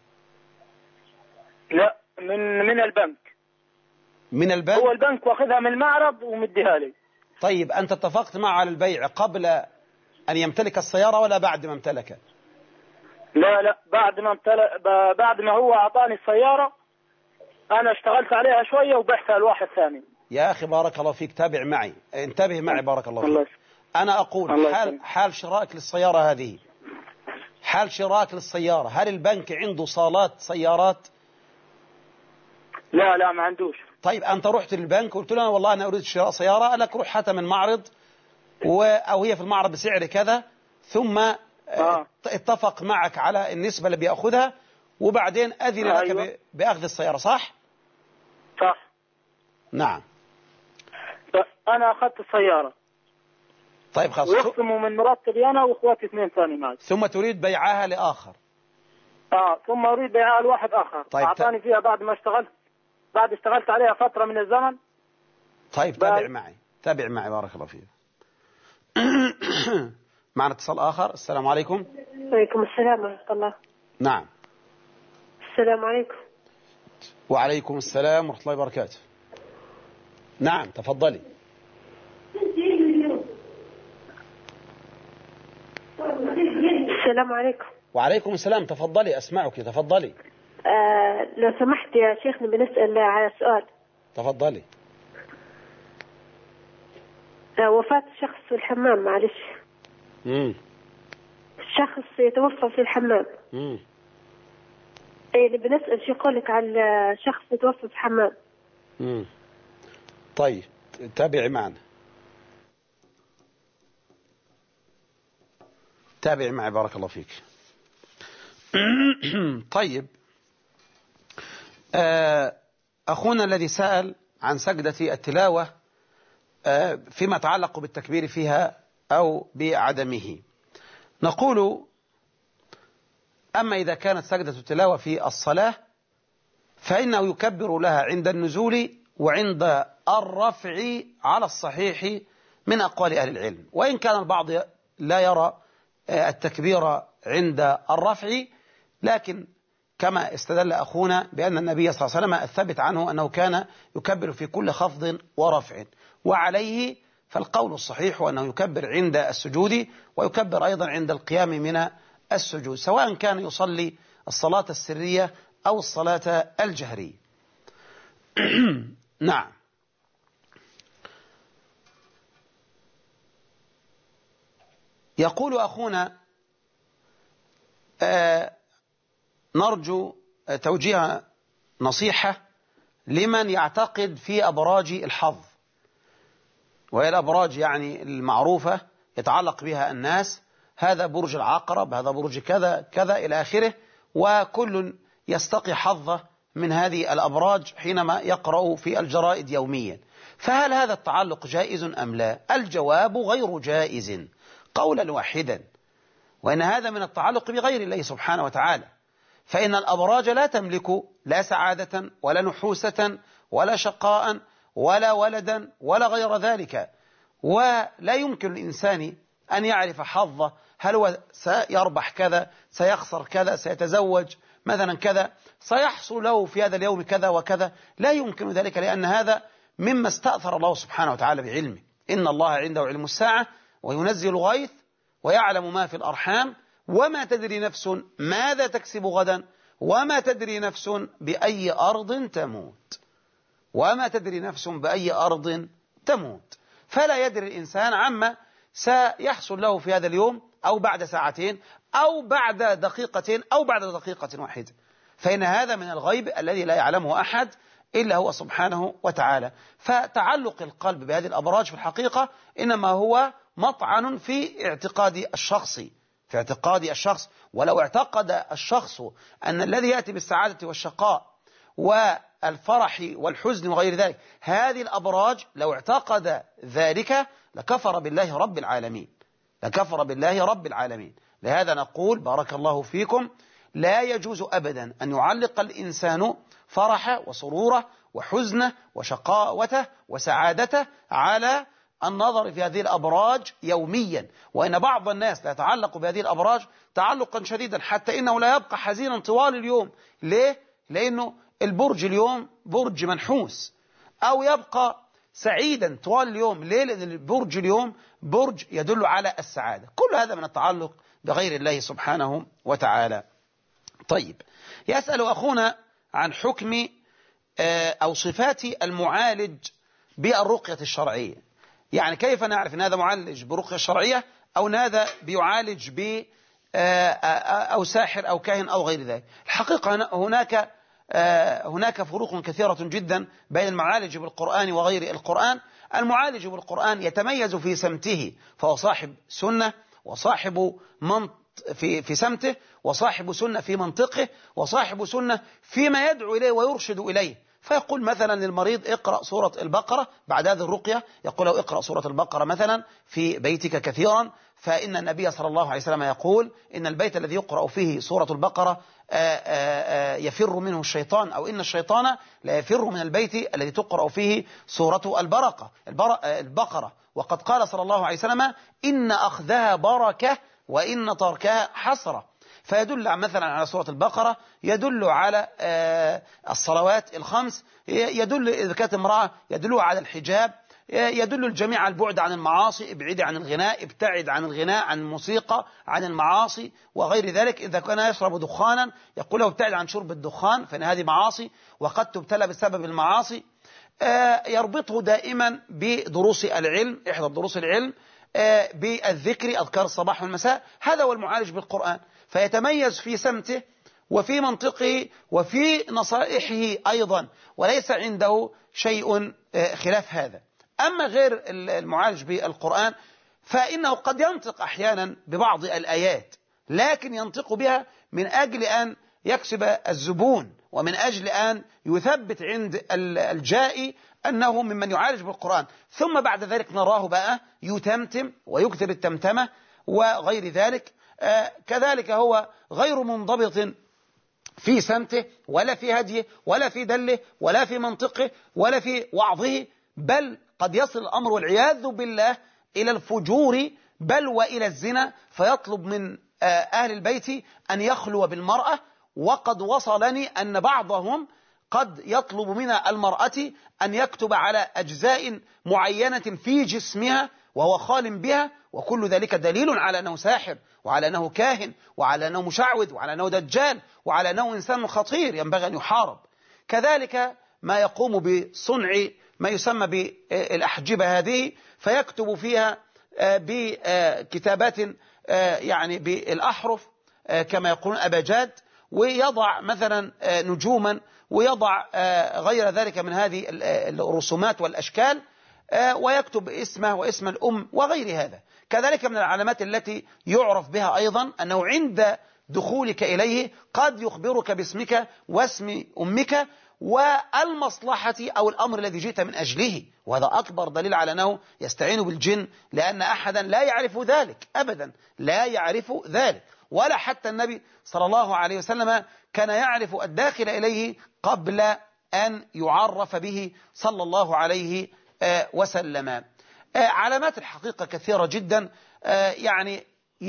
لا من من البنك. من البنك؟ هو البنك واخذها من المعرض ومديها لي. طيب أنت اتفقت معه على البيع قبل أن يمتلك السيارة ولا بعد ما امتلكها؟ لا لا بعد ما امتلك، بعد ما هو أعطاني السيارة أنا اشتغلت عليها شوية وبعتها لواحد ثاني. يا أخي بارك الله فيك، تابع معي، انتبه معي بارك الله فيك. الله أنا أقول الله حال, حال شرائك للسيارة هذه، حال شرائك للسيارة، هل البنك عنده صالات سيارات؟ لا لا ما عندوش. طيب أنت رحت للبنك وقلت له والله أنا أريد شراء سيارة، قال لك روح حتى من معرض و... أو هي في المعرض بسعر كذا، ثم آه. اتفق معك على النسبة اللي بيأخذها وبعدين أذن آه لك أيوة. ب... بأخذ السيارة، صح؟ صح. نعم. أنا أخذت السيارة. طيب خلاص. ويقسموا من مرتبي أنا وأخواتي اثنين ثاني معي. ثم تريد بيعها لآخر. آه ثم أريد بيعها لواحد آخر. طيب أعطاني فيها بعد ما اشتغلت، بعد اشتغلت عليها فترة من الزمن. طيب تابع معي، تابع معي بارك الله فيك. معنا اتصال آخر. السلام عليكم. وعليكم السلام ورحمة الله. نعم. السلام عليكم. وعليكم السلام ورحمة الله وبركاته. نعم تفضلي. السلام عليكم. وعليكم السلام، تفضلي أسمعك، تفضلي. آه لو سمحت يا شيخنا بنسأل على سؤال. تفضلي. آه وفاة شخص في الحمام، معلش. امم شخص يتوفى في الحمام. امم ايه اللي بنسأل شو قولك على شخص يتوفى في الحمام. امم طيب تابعي معنا، تابعي معي بارك الله فيك. طيب أخونا الذي سأل عن سجدة التلاوة فيما يتعلق بالتكبير فيها أو بعدمه، نقول أما إذا كانت سجدة التلاوة في الصلاة فإنه يكبر لها عند النزول وعند الرفع على الصحيح من أقوال أهل العلم، وإن كان البعض لا يرى التكبير عند الرفع، لكن كما استدل أخونا بأن النبي صلى الله عليه وسلم الثبت عنه أنه كان يكبر في كل خفض ورفع، وعليه فالقول الصحيح أنه يكبر عند السجود ويكبر أيضا عند القيام من السجود، سواء كان يصلي الصلاة السرية أو الصلاة الجهرية. نعم. يقول أخونا آه نرجو توجيه نصيحة لمن يعتقد في أبراج الحظ، وهي الأبراج يعني المعروفة يتعلق بها الناس، هذا برج العقرب، هذا برج كذا كذا إلى آخره، وكل يستقي حظه من هذه الأبراج حينما يقرأ في الجرائد يوميا. فهل هذا التعلق جائز أم لا؟ الجواب غير جائز قولا واحدا، وإن هذا من التعلق بغير الله سبحانه وتعالى، فإن الأبراج لا تملك لا سعادة ولا نحوسة ولا شقاء ولا ولدا ولا غير ذلك، ولا يمكن الإنسان أن يعرف حظه، هل هو سيربح كذا، سيخسر كذا، سيتزوج مثلا كذا، سيحصل له في هذا اليوم كذا وكذا، لا يمكن ذلك، لأن هذا مما استأثر الله سبحانه وتعالى بعلمه. إن الله عنده علم الساعة وينزل غيث ويعلم ما في الأرحام وما تدري نفس ماذا تكسب غدا وما تدري نفس بأي أرض تموت، وما تدري نفس بأي أرض تموت. فلا يدري الإنسان عما سيحصل له في هذا اليوم أو بعد ساعتين أو بعد دقيقتين أو بعد دقيقة واحدة، فإن هذا من الغيب الذي لا يعلمه أحد إلا هو سبحانه وتعالى. فتعلق القلب بهذه الأبراج في الحقيقة إنما هو مطعن في اعتقاد الشخص في اعتقاد الشخص ولو اعتقد الشخص أن الذي يأتي بالسعادة والشقاء والفرح والحزن وغير ذلك هذه الأبراج، لو اعتقد ذلك لكفر بالله رب العالمين لكفر بالله رب العالمين. لهذا نقول بارك الله فيكم لا يجوز أبدا أن يعلق الإنسان فرحه وسروره وحزنه وشقاوته وسعادته على النظر في هذه الأبراج يوميا، وإن بعض الناس لا يتعلق بهذه الأبراج تعلقا شديدا حتى إنه لا يبقى حزينا طوال اليوم. ليه؟ لأنه البرج اليوم برج منحوس، أو يبقى سعيدا طوال اليوم. ليه؟ لأن البرج اليوم برج يدل على السعادة. كل هذا من التعلق بغير الله سبحانه وتعالى. طيب، يسأل أخونا عن حكم أو صفات المعالج بالرقية الشرعية، يعني كيف نعرف أن هذا معالج برقية شرعية أو أن هذا بيعالج ب أو ساحر أو كاهن أو غير ذلك. الحقيقة هناك هناك فروق كثيرة جدا بين المعالج بالقرآن وغير القرآن. المعالج بالقرآن يتميز في سمته، فهو صاحب سنة وصاحب منطق في في سمته، وصاحب سنة في منطقه، وصاحب سنة فيما يدعو إليه ويرشد إليه. فيقول مثلا للمريض اقرأ سورة البقرة بعد هذه الرقية، يقول له اقرأ سورة البقرة مثلا في بيتك كثيرا، فإن النبي صلى الله عليه وسلم يقول إن البيت الذي يقرأ فيه سورة البقرة يفر منه الشيطان، أو إن الشيطان لا يفر من البيت الذي تقرأ فيه سورة البركة البقرة. وقد قال صلى الله عليه وسلم إن أخذها بركة وإن تركها حسرة. فيدل مثلا على سورة البقرة، يدل على الصلوات الخمس، يدل إذا كانت امرأة يدل على الحجاب، يدل الجميع على البعد عن المعاصي، ابعد عن الغناء، ابتعد عن الغناء، عن الموسيقى، عن المعاصي وغير ذلك. إذا كان يشرب دخانا يقول له ابتعد عن شرب الدخان فإن هذه معاصي وقد تبتلى بسبب المعاصي. يربطه دائما بدروس العلم، إحدى دروس العلم بالذكر، أذكار الصباح والمساء. هذا هو المعالج بالقرآن، فيتميز في سمته وفي منطقه وفي نصائحه أيضا، وليس عنده شيء خلاف هذا. أما غير المعالج بالقرآن فإنه قد ينطق أحيانا ببعض الآيات، لكن ينطق بها من أجل أن يكسب الزبون ومن أجل أن يثبت عند الجائي أنه ممن يعالج بالقرآن، ثم بعد ذلك نراه بقى يتمتم ويكثر التمتمة وغير ذلك. آه كذلك هو غير منضبط في سمته ولا في هديه ولا في دله ولا في منطقه ولا في وعظه، بل قد يصل الأمر والعياذ بالله إلى الفجور بل وإلى الزنا، فيطلب من آه أهل البيت أن يخلو بالمرأة. وقد وصلني أن بعضهم قد يطلب من المرأة أن يكتب على أجزاء معينة في جسمها وهو خال بها، وكل ذلك دليل على أنه ساحر وعلى أنه كاهن وعلى أنه مشعوذ وعلى أنه دجال وعلى أنه إنسان خطير ينبغي أن يحارب. كذلك ما يقوم بصنع ما يسمى بالأحجبة هذه، فيكتب فيها بكتابات يعني بالأحرف كما يقولون أبجاد، ويضع مثلا نجوما ويضع غير ذلك من هذه الرسومات والأشكال، ويكتب اسمه واسم الأم وغير هذا. كذلك من العلامات التي يعرف بها أيضا أنه عند دخولك إليه قد يخبرك باسمك واسم أمك والمصلحة أو الأمر الذي جئت من أجله، وهذا أكبر دليل على أنه يستعين بالجن، لأن أحدا لا يعرف ذلك أبدا، لا يعرف ذلك، ولا حتى النبي صلى الله عليه وسلم كان يعرف الداخل إليه قبل أن يعرف به صلى الله عليه وسلم. علامات الحقيقة كثيرة جدا، يعني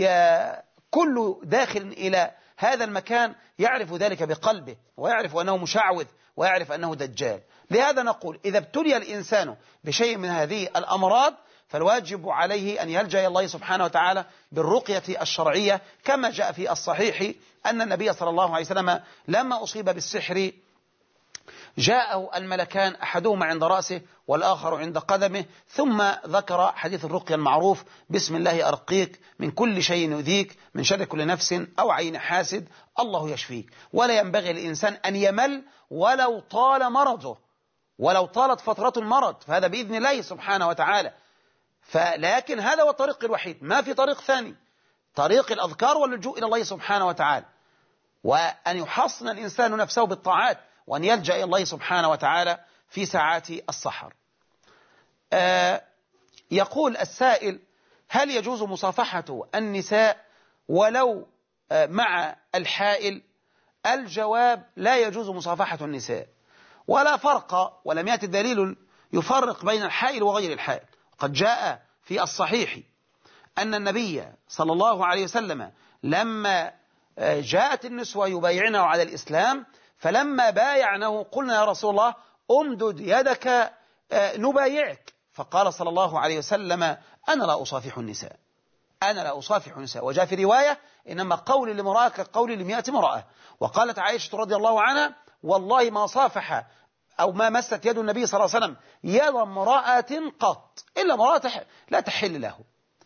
كل داخل إلى هذا المكان يعرف ذلك بقلبه ويعرف أنه مشعوذ ويعرف أنه دجال. لهذا نقول إذا ابتلي الإنسان بشيء من هذه الأمراض فالواجب عليه أن يلجأ إلى الله سبحانه وتعالى بالرقية الشرعية، كما جاء في الصحيح أن النبي صلى الله عليه وسلم لما أصيب بالسحر جاءه الملكان أحدهما عند رأسه والآخر عند قدمه، ثم ذكر حديث الرقية المعروف: بسم الله أرقيك من كل شيء يؤذيك، من شر كل نفس أو عين حاسد، الله يشفيك. ولا ينبغي للإنسان أن يمل ولو طال مرضه، ولو طالت فترة المرض، فهذا بإذن الله سبحانه وتعالى. فلكن هذا هو الطريق الوحيد، ما في طريق ثاني، طريق الأذكار واللجوء إلى الله سبحانه وتعالى، وأن يحصن الإنسان نفسه بالطاعات، وأن يلجأ إلى الله سبحانه وتعالى في ساعات السحر. آه يقول السائل: هل يجوز مصافحة النساء ولو آه مع الحائل؟ الجواب: لا يجوز مصافحة النساء، ولا فرق، ولم يأتي دليل يفرق بين الحائل وغير الحائل. قد جاء في الصحيح أن النبي صلى الله عليه وسلم لما آه جاءت النسوة يبايعنه على الإسلام، فلما بايعنه قلنا: يا رسول الله أمدد يدك نبايعك، فقال صلى الله عليه وسلم: أنا لا أصافح النساء، أنا لا أصافح النساء. وجاء في رواية: إنما قولي لامرأة كقولي لمئة امرأة. وقالت عائشة رضي الله عنها: والله ما صافح أو ما مست يد النبي صلى الله عليه وسلم يد امرأة قط إلا امرأة لا تحل له.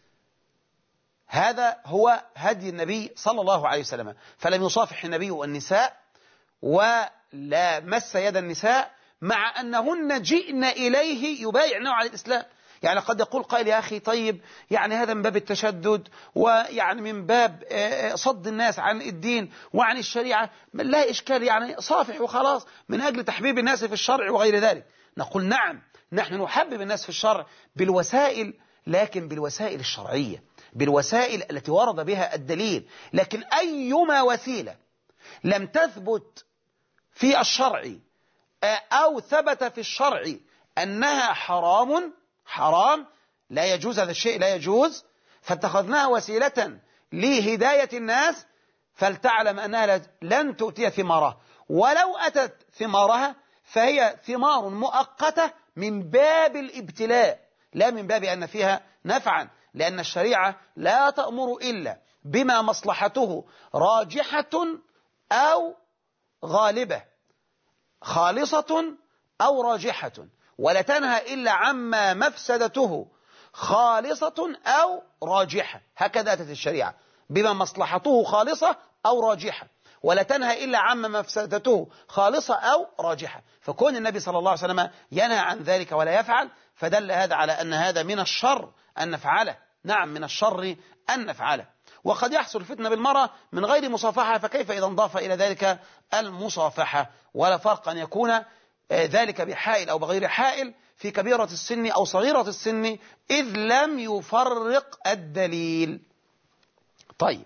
هذا هو هدي النبي صلى الله عليه وسلم، فلم يصافح النبي النساء ولا مس يد النساء، مع أنهن جئن إليه يبايعنه على الإسلام. يعني قد يقول قائل: يا أخي طيب، يعني هذا من باب التشدد، ويعني من باب صد الناس عن الدين وعن الشريعة، لا إشكال، يعني صافح وخلاص من أجل تحبيب الناس في الشرع وغير ذلك. نقول: نعم، نحن نحبب الناس في الشرع بالوسائل، لكن بالوسائل الشرعية، بالوسائل التي ورد بها الدليل. لكن أيما وسيلة لم تثبت في الشرع أو ثبت في الشرع أنها حرام حرام لا يجوز، هذا الشيء لا يجوز، فاتخذناها وسيلة لهداية الناس، فلتعلم أنها لن تؤتي ثمارها، ولو أتت ثمارها فهي ثمار مؤقتة من باب الابتلاء، لا من باب أن فيها نفعا، لأن الشريعة لا تأمر إلا بما مصلحته راجحة أو غالبة، خالصة أو راجحة، ولا تنهى إلا عما مفسدته خالصة أو راجحة. هكذا أتت الشريعة، بما مصلحته خالصة أو راجحة، ولا تنهى إلا عما مفسدته خالصة أو راجحة. فكون النبي صلى الله عليه وسلم ينهى عن ذلك ولا يفعل، فدل هذا على أن هذا من الشر أن نفعله. نعم، من الشر أن نفعله. وقد يحصل فتنة بالمرأة من غير مصافحة، فكيف إذا انضاف إلى ذلك المصافحة؟ ولا فرق أن يكون ذلك بحائل أو بغير حائل، في كبيرة السن أو صغيرة السن، إذ لم يفرق الدليل. طيب،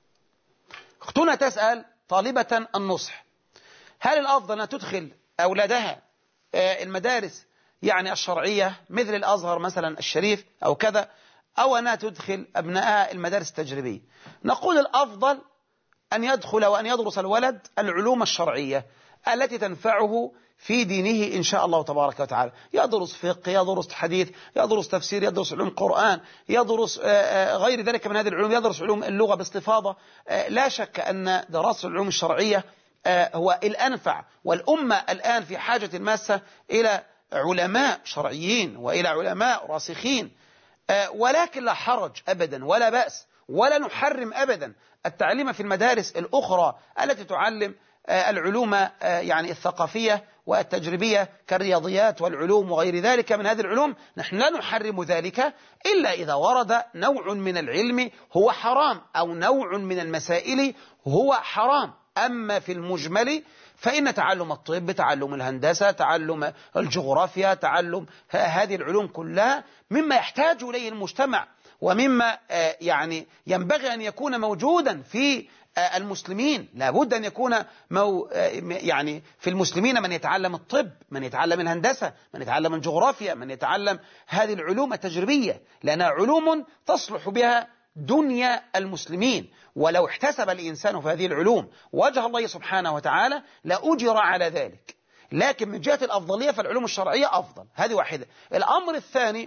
أختنا تسأل طالبة النصح: هل الأفضل أن تدخل أولادها المدارس يعني الشرعية مثل الأزهر مثلا الشريف أو كذا، أو أنها تدخل أبنائها المدارس التجريبية؟ نقول: الأفضل أن يدخل وأن يدرس الولد العلوم الشرعية التي تنفعه في دينه إن شاء الله تبارك وتعالى، يدرس فقه، يدرس حديث، يدرس تفسير، يدرس علوم قرآن، يدرس غير ذلك من هذه العلوم، يدرس علوم اللغة باستفاضة. لا شك أن دراسة العلوم الشرعية هو الأنفع، والأمة الآن في حاجة ماسة إلى علماء شرعيين وإلى علماء راسخين. ولكن لا حرج أبدا ولا بأس، ولا نحرم أبدا التعليم في المدارس الأخرى التي تعلم العلوم يعني الثقافية والتجريبية كالرياضيات والعلوم وغير ذلك من هذه العلوم. نحن لا نحرم ذلك إلا إذا ورد نوع من العلم هو حرام، أو نوع من المسائل هو حرام. أما في المجمل فإن تعلم الطب، تعلم الهندسة، تعلم الجغرافيا، تعلم هذه العلوم كلها مما يحتاج إليه المجتمع، ومما يعني ينبغي أن يكون موجودا في المسلمين. لابد أن يكون مو يعني في المسلمين من يتعلم الطب، من يتعلم الهندسة، من يتعلم الجغرافيا، من يتعلم هذه العلوم التجريبية، لأنها علوم تصلح بها دنيا المسلمين. ولو احتسب الإنسان في هذه العلوم وجه الله سبحانه وتعالى لأجر على ذلك. لكن من جهة الأفضلية فالعلوم الشرعية أفضل. هذه واحدة. الأمر الثاني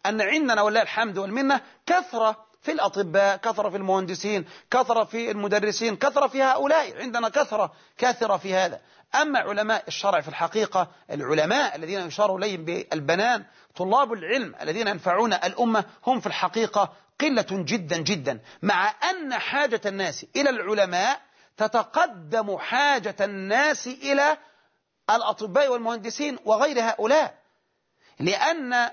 أن عندنا ولله الحمد والمنة كثرة في الأطباء، كثرة في المهندسين، كثرة في المدرسين، كثرة في هؤلاء، عندنا كثرة كثرة في هذا. أما علماء الشرع في الحقيقة، العلماء الذين يشار إليهم بالبنان، طلاب العلم الذين ينفعون الأمة، هم في الحقيقة قلة جدا جدا، مع أن حاجة الناس إلى العلماء تتقدم حاجة الناس إلى الأطباء والمهندسين وغير هؤلاء، لأن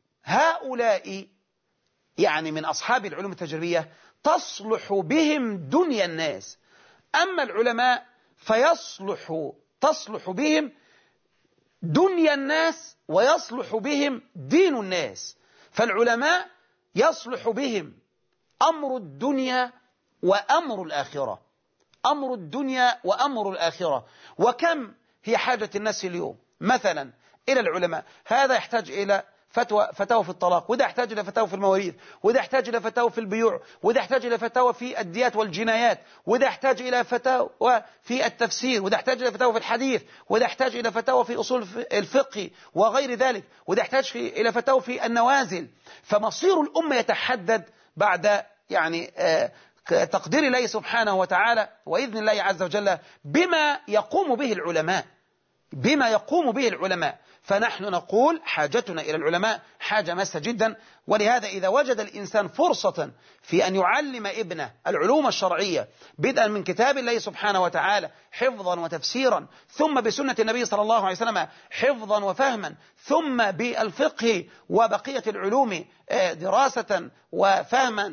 هؤلاء يعني من أصحاب العلوم التجريبية تصلح بهم دنيا الناس، أما العلماء فيصلح تصلح بهم دنيا الناس ويصلح بهم دين الناس. فالعلماء يصلح بهم أمر الدنيا وأمر الآخرة، أمر الدنيا وأمر الآخرة. وكم هي حاجة الناس اليوم مثلا إلى العلماء، هذا يحتاج إلى فتوى فتاوى في الطلاق، وده يحتاج إلى فتاوى في المواريث، وده يحتاج إلى فتاوى في البيوع، وده يحتاج إلى فتاوى في الديات والجنايات، وده يحتاج إلى فتاوى في التفسير، وده يحتاج إلى فتاوى في الحديث، وده يحتاج إلى فتاوى في أصول الفقه وغير ذلك، وده يحتاج إلى فتاوى في النوازل. فمصير الأمة يتحدد بعد يعني آه تقدير الله سبحانه وتعالى وإذن الله عز وجل بما يقوم به العلماء، بما يقوم به العلماء. فنحن نقول حاجتنا إلى العلماء حاجة ماسة جدا. ولهذا إذا وجد الإنسان فرصة في أن يعلم ابنه العلوم الشرعية بدءا من كتاب الله سبحانه وتعالى حفظا وتفسيرا، ثم بسنة النبي صلى الله عليه وسلم حفظا وفهما، ثم بالفقه وبقية العلوم دراسة وفهما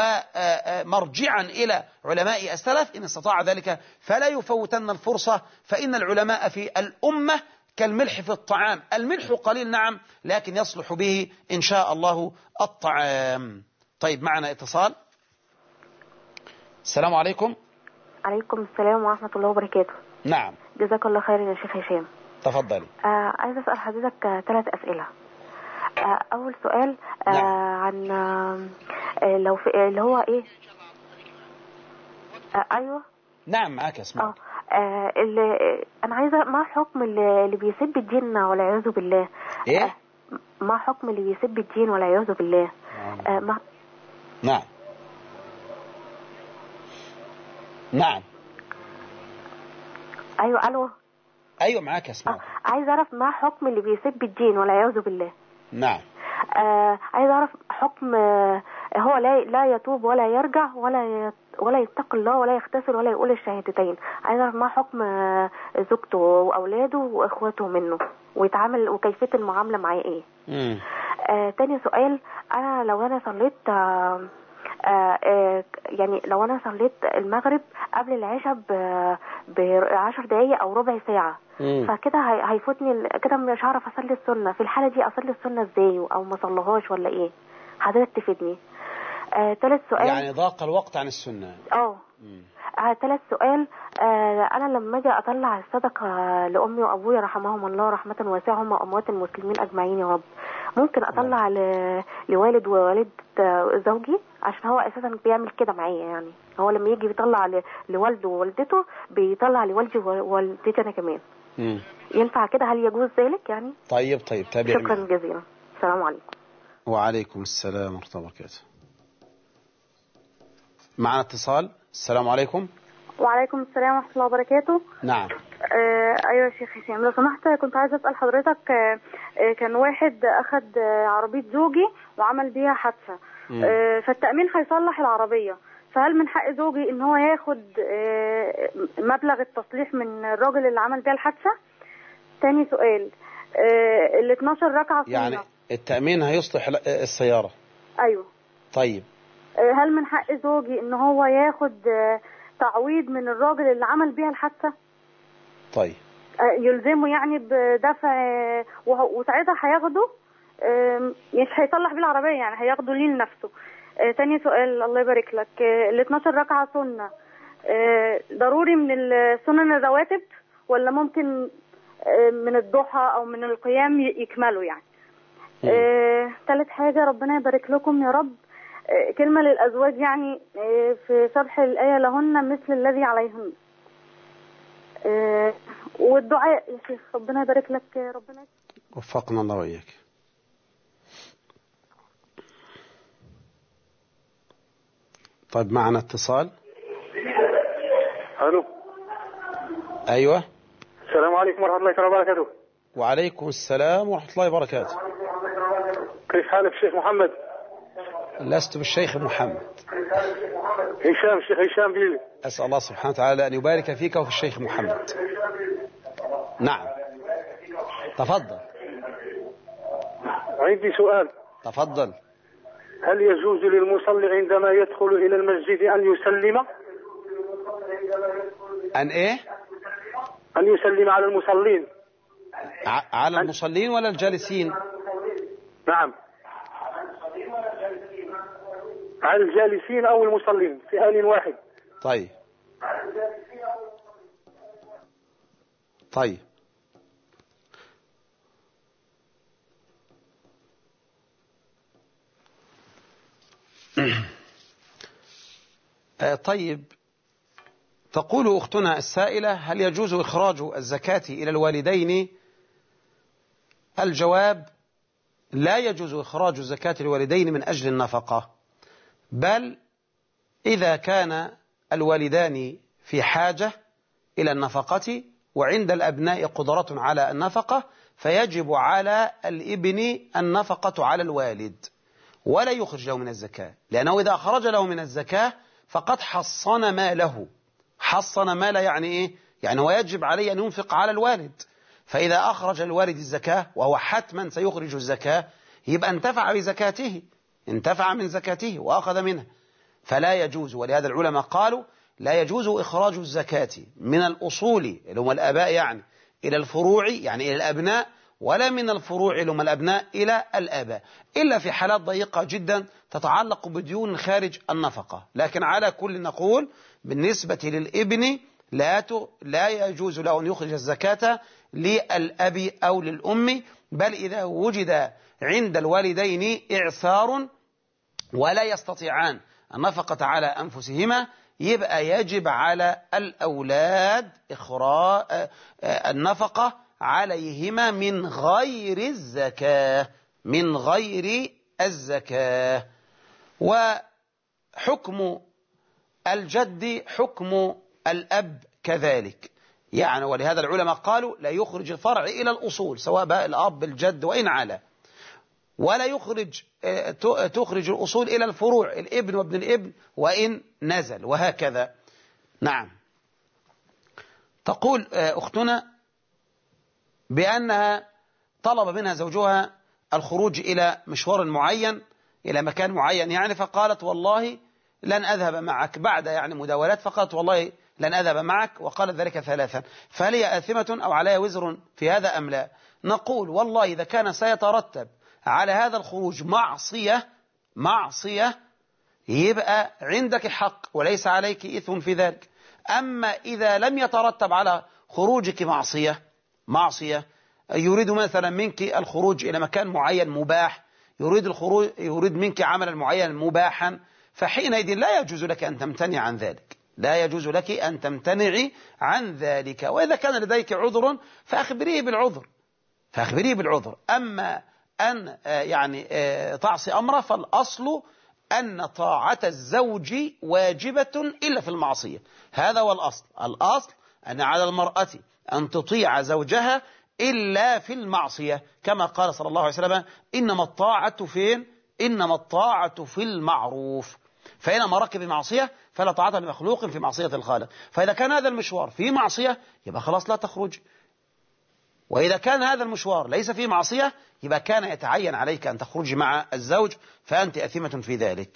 ومرجعا إلى علماء السلف، إن استطاع ذلك فلا يفوتن الفرصة، فإن العلماء في الأمة كالملح في الطعام، الملح قليل نعم لكن يصلح به إن شاء الله الطعام. طيب معنا اتصال. السلام عليكم. عليكم السلام ورحمة الله وبركاته. نعم. جزاك الله خيرا يا شيخ هشام. تفضلي. آه عايز أسأل حضرتك آه ثلاث أسئلة. آه أول سؤال آه نعم. عن آه لو في اللي هو إيه آه أيوة نعم معك اسمع. آه. آه اللي انا عايزه ما حكم اللي, اللي بيسب الدين والعياذ بالله؟ ايه آه ما حكم اللي بيسب الدين والعياذ بالله؟ آه ما نعم نعم ايوه الو ايوه معاك اسمع. آه عايز اعرف ما حكم اللي بيسب الدين والعياذ بالله. نعم آه عايز اعرف حكم آه هو لا لا يتوب ولا يرجع ولا يت ولا يتقي الله ولا يغتسل ولا يقول الشهادتين. عايز اعرف ما حكم زوجته واولاده واخواته منه، ويتعامل وكيفيه المعامله معاه ايه. امم آه تاني سؤال، انا لو انا صليت آه آه آه يعني لو انا صليت المغرب قبل العشاء بعشر دقايق او ربع ساعه، مم. فكده هيفوتني كده، مش هعرف اصلي السنه. في الحاله دي اصلي السنه ازاي او ما صليهاش ولا ايه؟ حضرتك تفيدني. آه، ثالث سؤال، يعني ضاق الوقت عن السنة. اه آه، ثالث سؤال، آه، انا لما اجي اطلع الصدقه لامي وابويا رحمهم الله رحمه واسعه، هم اموات المسلمين اجمعين يا رب، ممكن اطلع ل... لوالد ووالد زوجي؟ عشان هو اساسا بيعمل كده معايا، يعني هو لما يجي بيطلع ل... لوالده ووالدته بيطلع لوالدي ووالدتي انا كمان. مم. ينفع كده؟ هل يجوز ذلك يعني؟ طيب طيب تابعي. شكرا جزيلا. السلام عليكم. وعليكم السلام ورحمة الله وبركاته. معنا اتصال. السلام عليكم. وعليكم السلام ورحمة الله وبركاته. نعم. آه أيوة يا شيخ هشام، لو سمحت كنت عايزة أسأل حضرتك، آه كان واحد أخد آه عربية زوجي وعمل بيها حادثة، آه فالتأمين هيصلح العربية، فهل من حق زوجي إن هو ياخد آه مبلغ التصليح من الراجل اللي عمل بيها الحادثة؟ تاني سؤال، آه ال اتناشر ركعة سنة، يعني التأمين هيصلح السيارة؟ أيوة. طيب هل من حق زوجي ان هو ياخد تعويض من الراجل اللي عمل بيها الحادثة؟ طيب يلزمه يعني بدفع، وساعتها هياخده مش هيصلح بيه العربية، يعني هياخده ليه لنفسه. تاني سؤال الله يبارك لك، ال اتناشر ركعة سنة ضروري من السنن الرواتب ولا ممكن من الضحى او من القيام يكملوا يعني؟ ثالث حاجة ربنا يبارك لكم يا رب، كلمة للأزواج يعني في شرح الآية لهن مثل الذي عليهن، والدعاء يا شيخ ربنا يبارك لك. ربنا وفقنا الله وإياك. طيب معنا اتصال. الو. ايوه. السلام عليكم ورحمه الله وبركاته. وعليكم السلام ورحمه الله وبركاته. كيف حالك شيخ محمد؟ لست بالشيخ محمد. هشام، الشيخ هشام بيلي. اسال الله سبحانه وتعالى ان يبارك فيك وفي الشيخ محمد. نعم تفضل. عندي سؤال. تفضل. هل يجوز للمصلي عندما يدخل إلى المسجد أن يسلم؟ أن إيه؟ أن يسلم على المصلين. على المصلين ولا الجالسين؟ نعم، على الجالسين أو المصلين في آن واحد. طيب طيب طيب تقول أختنا السائلة: هل يجوز إخراج الزكاة إلى الوالدين؟ الجواب: لا يجوز إخراج الزكاة للوالدين من أجل النفقة، بل إذا كان الوالدان في حاجة إلى النفقة وعند الأبناء قدرة على النفقة فيجب على الابن النفقة على الوالد ولا يخرج له من الزكاة، لأنه إذا أخرج له من الزكاة فقد حصن ماله. حصن ماله يعني إيه؟ يعني هو يجب عليه أن ينفق على الوالد، فإذا أخرج الوالد الزكاة وهو حتما سيخرج الزكاة يبقى انتفع بزكاته، انتفع من زكاته وأخذ منها، فلا يجوز. ولهذا العلماء قالوا لا يجوز إخراج الزكاة من الأصول اللي هم الآباء يعني إلى الفروع يعني إلى الأبناء، ولا من الفروع اللي هم الأبناء إلى الآباء، إلا في حالات ضيقة جدا تتعلق بديون خارج النفقة. لكن على كل نقول بالنسبة للابن لا لا يجوز له أن يخرج الزكاة للأب أو للأم، بل إذا وجد عند الوالدين إعسار ولا يستطيعان النفقة على أنفسهما يبقى يجب على الأولاد إخراج النفقة عليهما من غير الزكاة، من غير الزكاة. وحكم الجد حكم الأب كذلك يعني، ولهذا العلماء قالوا لا يخرج الفرع إلى الأصول سواء بقى الأب الجد وإن علا، ولا يخرج تخرج الأصول إلى الفروع الابن وابن الابن وإن نزل، وهكذا. نعم. تقول أختنا بأنها طلب منها زوجها الخروج إلى مشوار معين إلى مكان معين يعني، فقالت والله لن أذهب معك بعد يعني مداولات، فقالت والله لن أذهب معك وقالت ذلك ثلاثا، فهل هي آثمة أو عليها وزر في هذا أم لا؟ نقول والله إذا كان سيترتب على هذا الخروج معصية معصية يبقى عندك حق وليس عليك إثم في ذلك. أما إذا لم يترتب على خروجك معصية معصية يريد مثلا منك الخروج إلى مكان معين مباح، يريد الخروج يريد منك عملا معين مباحا، فحينئذ لا يجوز لك أن تمتنع عن ذلك، لا يجوز لك أن تمتنعي عن ذلك. وإذا كان لديك عذر فأخبريه بالعذر فأخبريه بالعذر أما أن يعني تعصي أمره فالأصل أن طاعة الزوج واجبة إلا في المعصية، هذا هو الأصل. الأصل أن على المرأة أن تطيع زوجها إلا في المعصية، كما قال صلى الله عليه وسلم إنما الطاعة فين؟ إنما الطاعة في المعروف، فإن أمرك بمعصية فلا طاعة لمخلوق في معصية الخالق. فإذا كان هذا المشوار في معصية يبقى خلاص لا تخرج، وإذا كان هذا المشوار ليس فيه معصية يبقى كان يتعين عليك أن تخرج مع الزوج، فأنت أثمة في ذلك.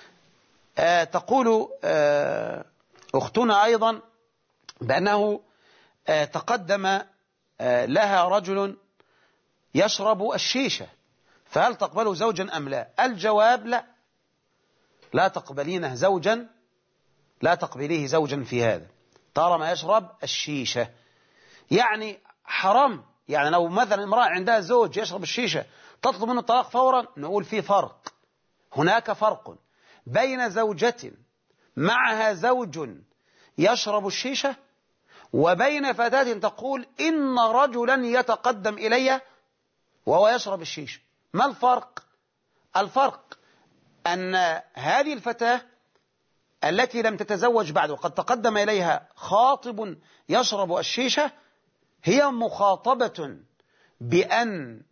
آه تقول آه أختنا أيضا بأنه آه تقدم آه لها رجل يشرب الشيشة، فهل تقبله زوجا أم لا؟ الجواب لا، لا تقبلينه زوجا، لا تقبليه زوجا في هذا طالما يشرب الشيشة. يعني حرام، يعني لو مثلا امرأة عندها زوج يشرب الشيشة تطلب منه الطلاق فورا، نقول في فرق، هناك فرق بين زوجة معها زوج يشرب الشيشة وبين فتاة تقول إن رجلا يتقدم إلي وهو يشرب الشيشة. ما الفرق؟ الفرق أن هذه الفتاة التي لم تتزوج بعد وقد تقدم إليها خاطب يشرب الشيشة هي مخاطبة بأن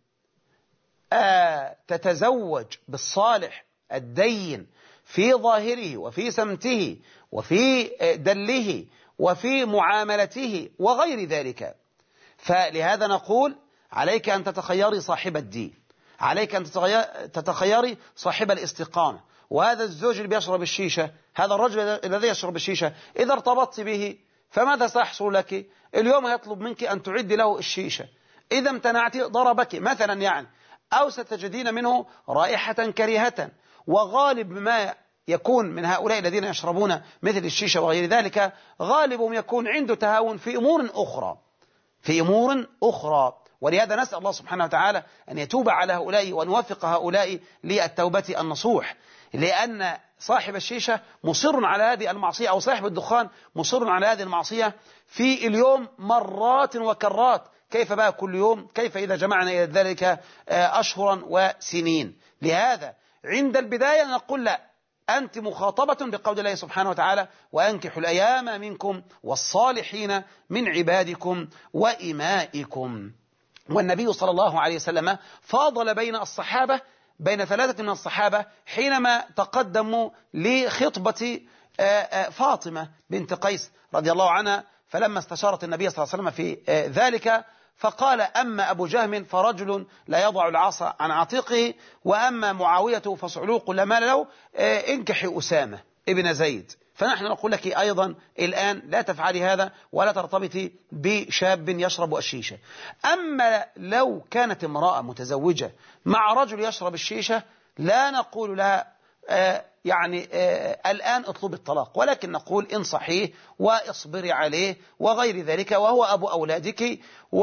آه تتزوج بالصالح الدين في ظاهره وفي سمته وفي دله وفي معاملته وغير ذلك. فلهذا نقول عليك أن تتخيري صاحب الدين، عليك أن تتخيري صاحب الاستقامة. وهذا الزوج اللي بيشرب الشيشة، هذا الرجل الذي يشرب الشيشة، إذا ارتبطت به فماذا سيحصل لك؟ اليوم يطلب منك أن تعد له الشيشة، إذا امتنعت ضربك مثلا يعني، أو ستجدين منه رائحة كريهة. وغالب ما يكون من هؤلاء الذين يشربون مثل الشيشة وغير ذلك غالبهم يكون عنده تهاون في أمور أخرى في أمور أخرى ولهذا نسأل الله سبحانه وتعالى أن يتوب على هؤلاء وأن يوفق هؤلاء للتوبة النصوح، لأن صاحب الشيشة مصر على هذه المعصية، أو صاحب الدخان مصر على هذه المعصية في اليوم مرات وكرات، كيف بقى كل يوم؟ كيف إذا جمعنا إلى ذلك أشهرا وسنين؟ لهذا عند البداية نقول لا، أنت مخاطبة بقول الله سبحانه وتعالى: وأنكحوا الأيام منكم والصالحين من عبادكم وإمائكم. والنبي صلى الله عليه وسلم فاضل بين الصحابة بين ثلاثة من الصحابة حينما تقدموا لخطبة فاطمة بنت قيس رضي الله عنها، فلما استشارت النبي صلى الله عليه وسلم في ذلك فقال: أما أبو جهم فرجل لا يضع العصا عن عاتقه، وأما معاوية فصعلوق لا مال له، انكحي أسامة ابن زيد. فنحن نقول لك أيضا الآن لا تفعلي هذا ولا ترتبطي بشاب يشرب الشيشة. أما لو كانت امرأة متزوجة مع رجل يشرب الشيشة لا نقول لها آه يعني آه الآن اطلب الطلاق، ولكن نقول انصحيه واصبري عليه وغير ذلك، وهو أبو أولادك،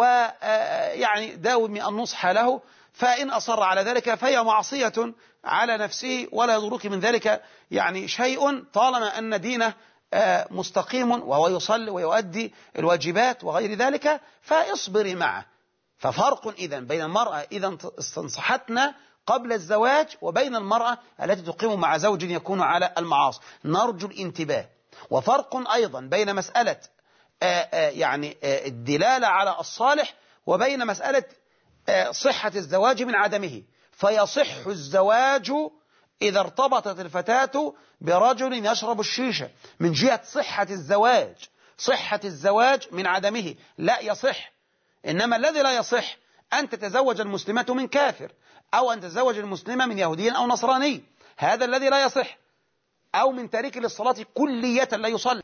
ويعني داومي النصح له، فإن أصر على ذلك فهي معصية على نفسه ولا يضرك من ذلك يعني شيء، طالما أن دينه مستقيم وهو يصلي ويؤدي الواجبات وغير ذلك، فاصبري معه. ففرق إذن بين المرأة إذا استنصحتنا قبل الزواج وبين المرأة التي تقيم مع زوج يكون على المعاصي، نرجو الانتباه. وفرق أيضا بين مسألة يعني الدلالة على الصالح وبين مسألة صحة الزواج من عدمه. فيصح الزواج إذا ارتبطت الفتاة برجل يشرب الشيشة من جهة صحة الزواج، صحة الزواج من عدمه لا يصح. إنما الذي لا يصح أن تتزوج المسلمة من كافر، أو أن تتزوج المسلمة من يهودي أو نصراني، هذا الذي لا يصح، أو من تارك للصلاة كلية لا يصلي.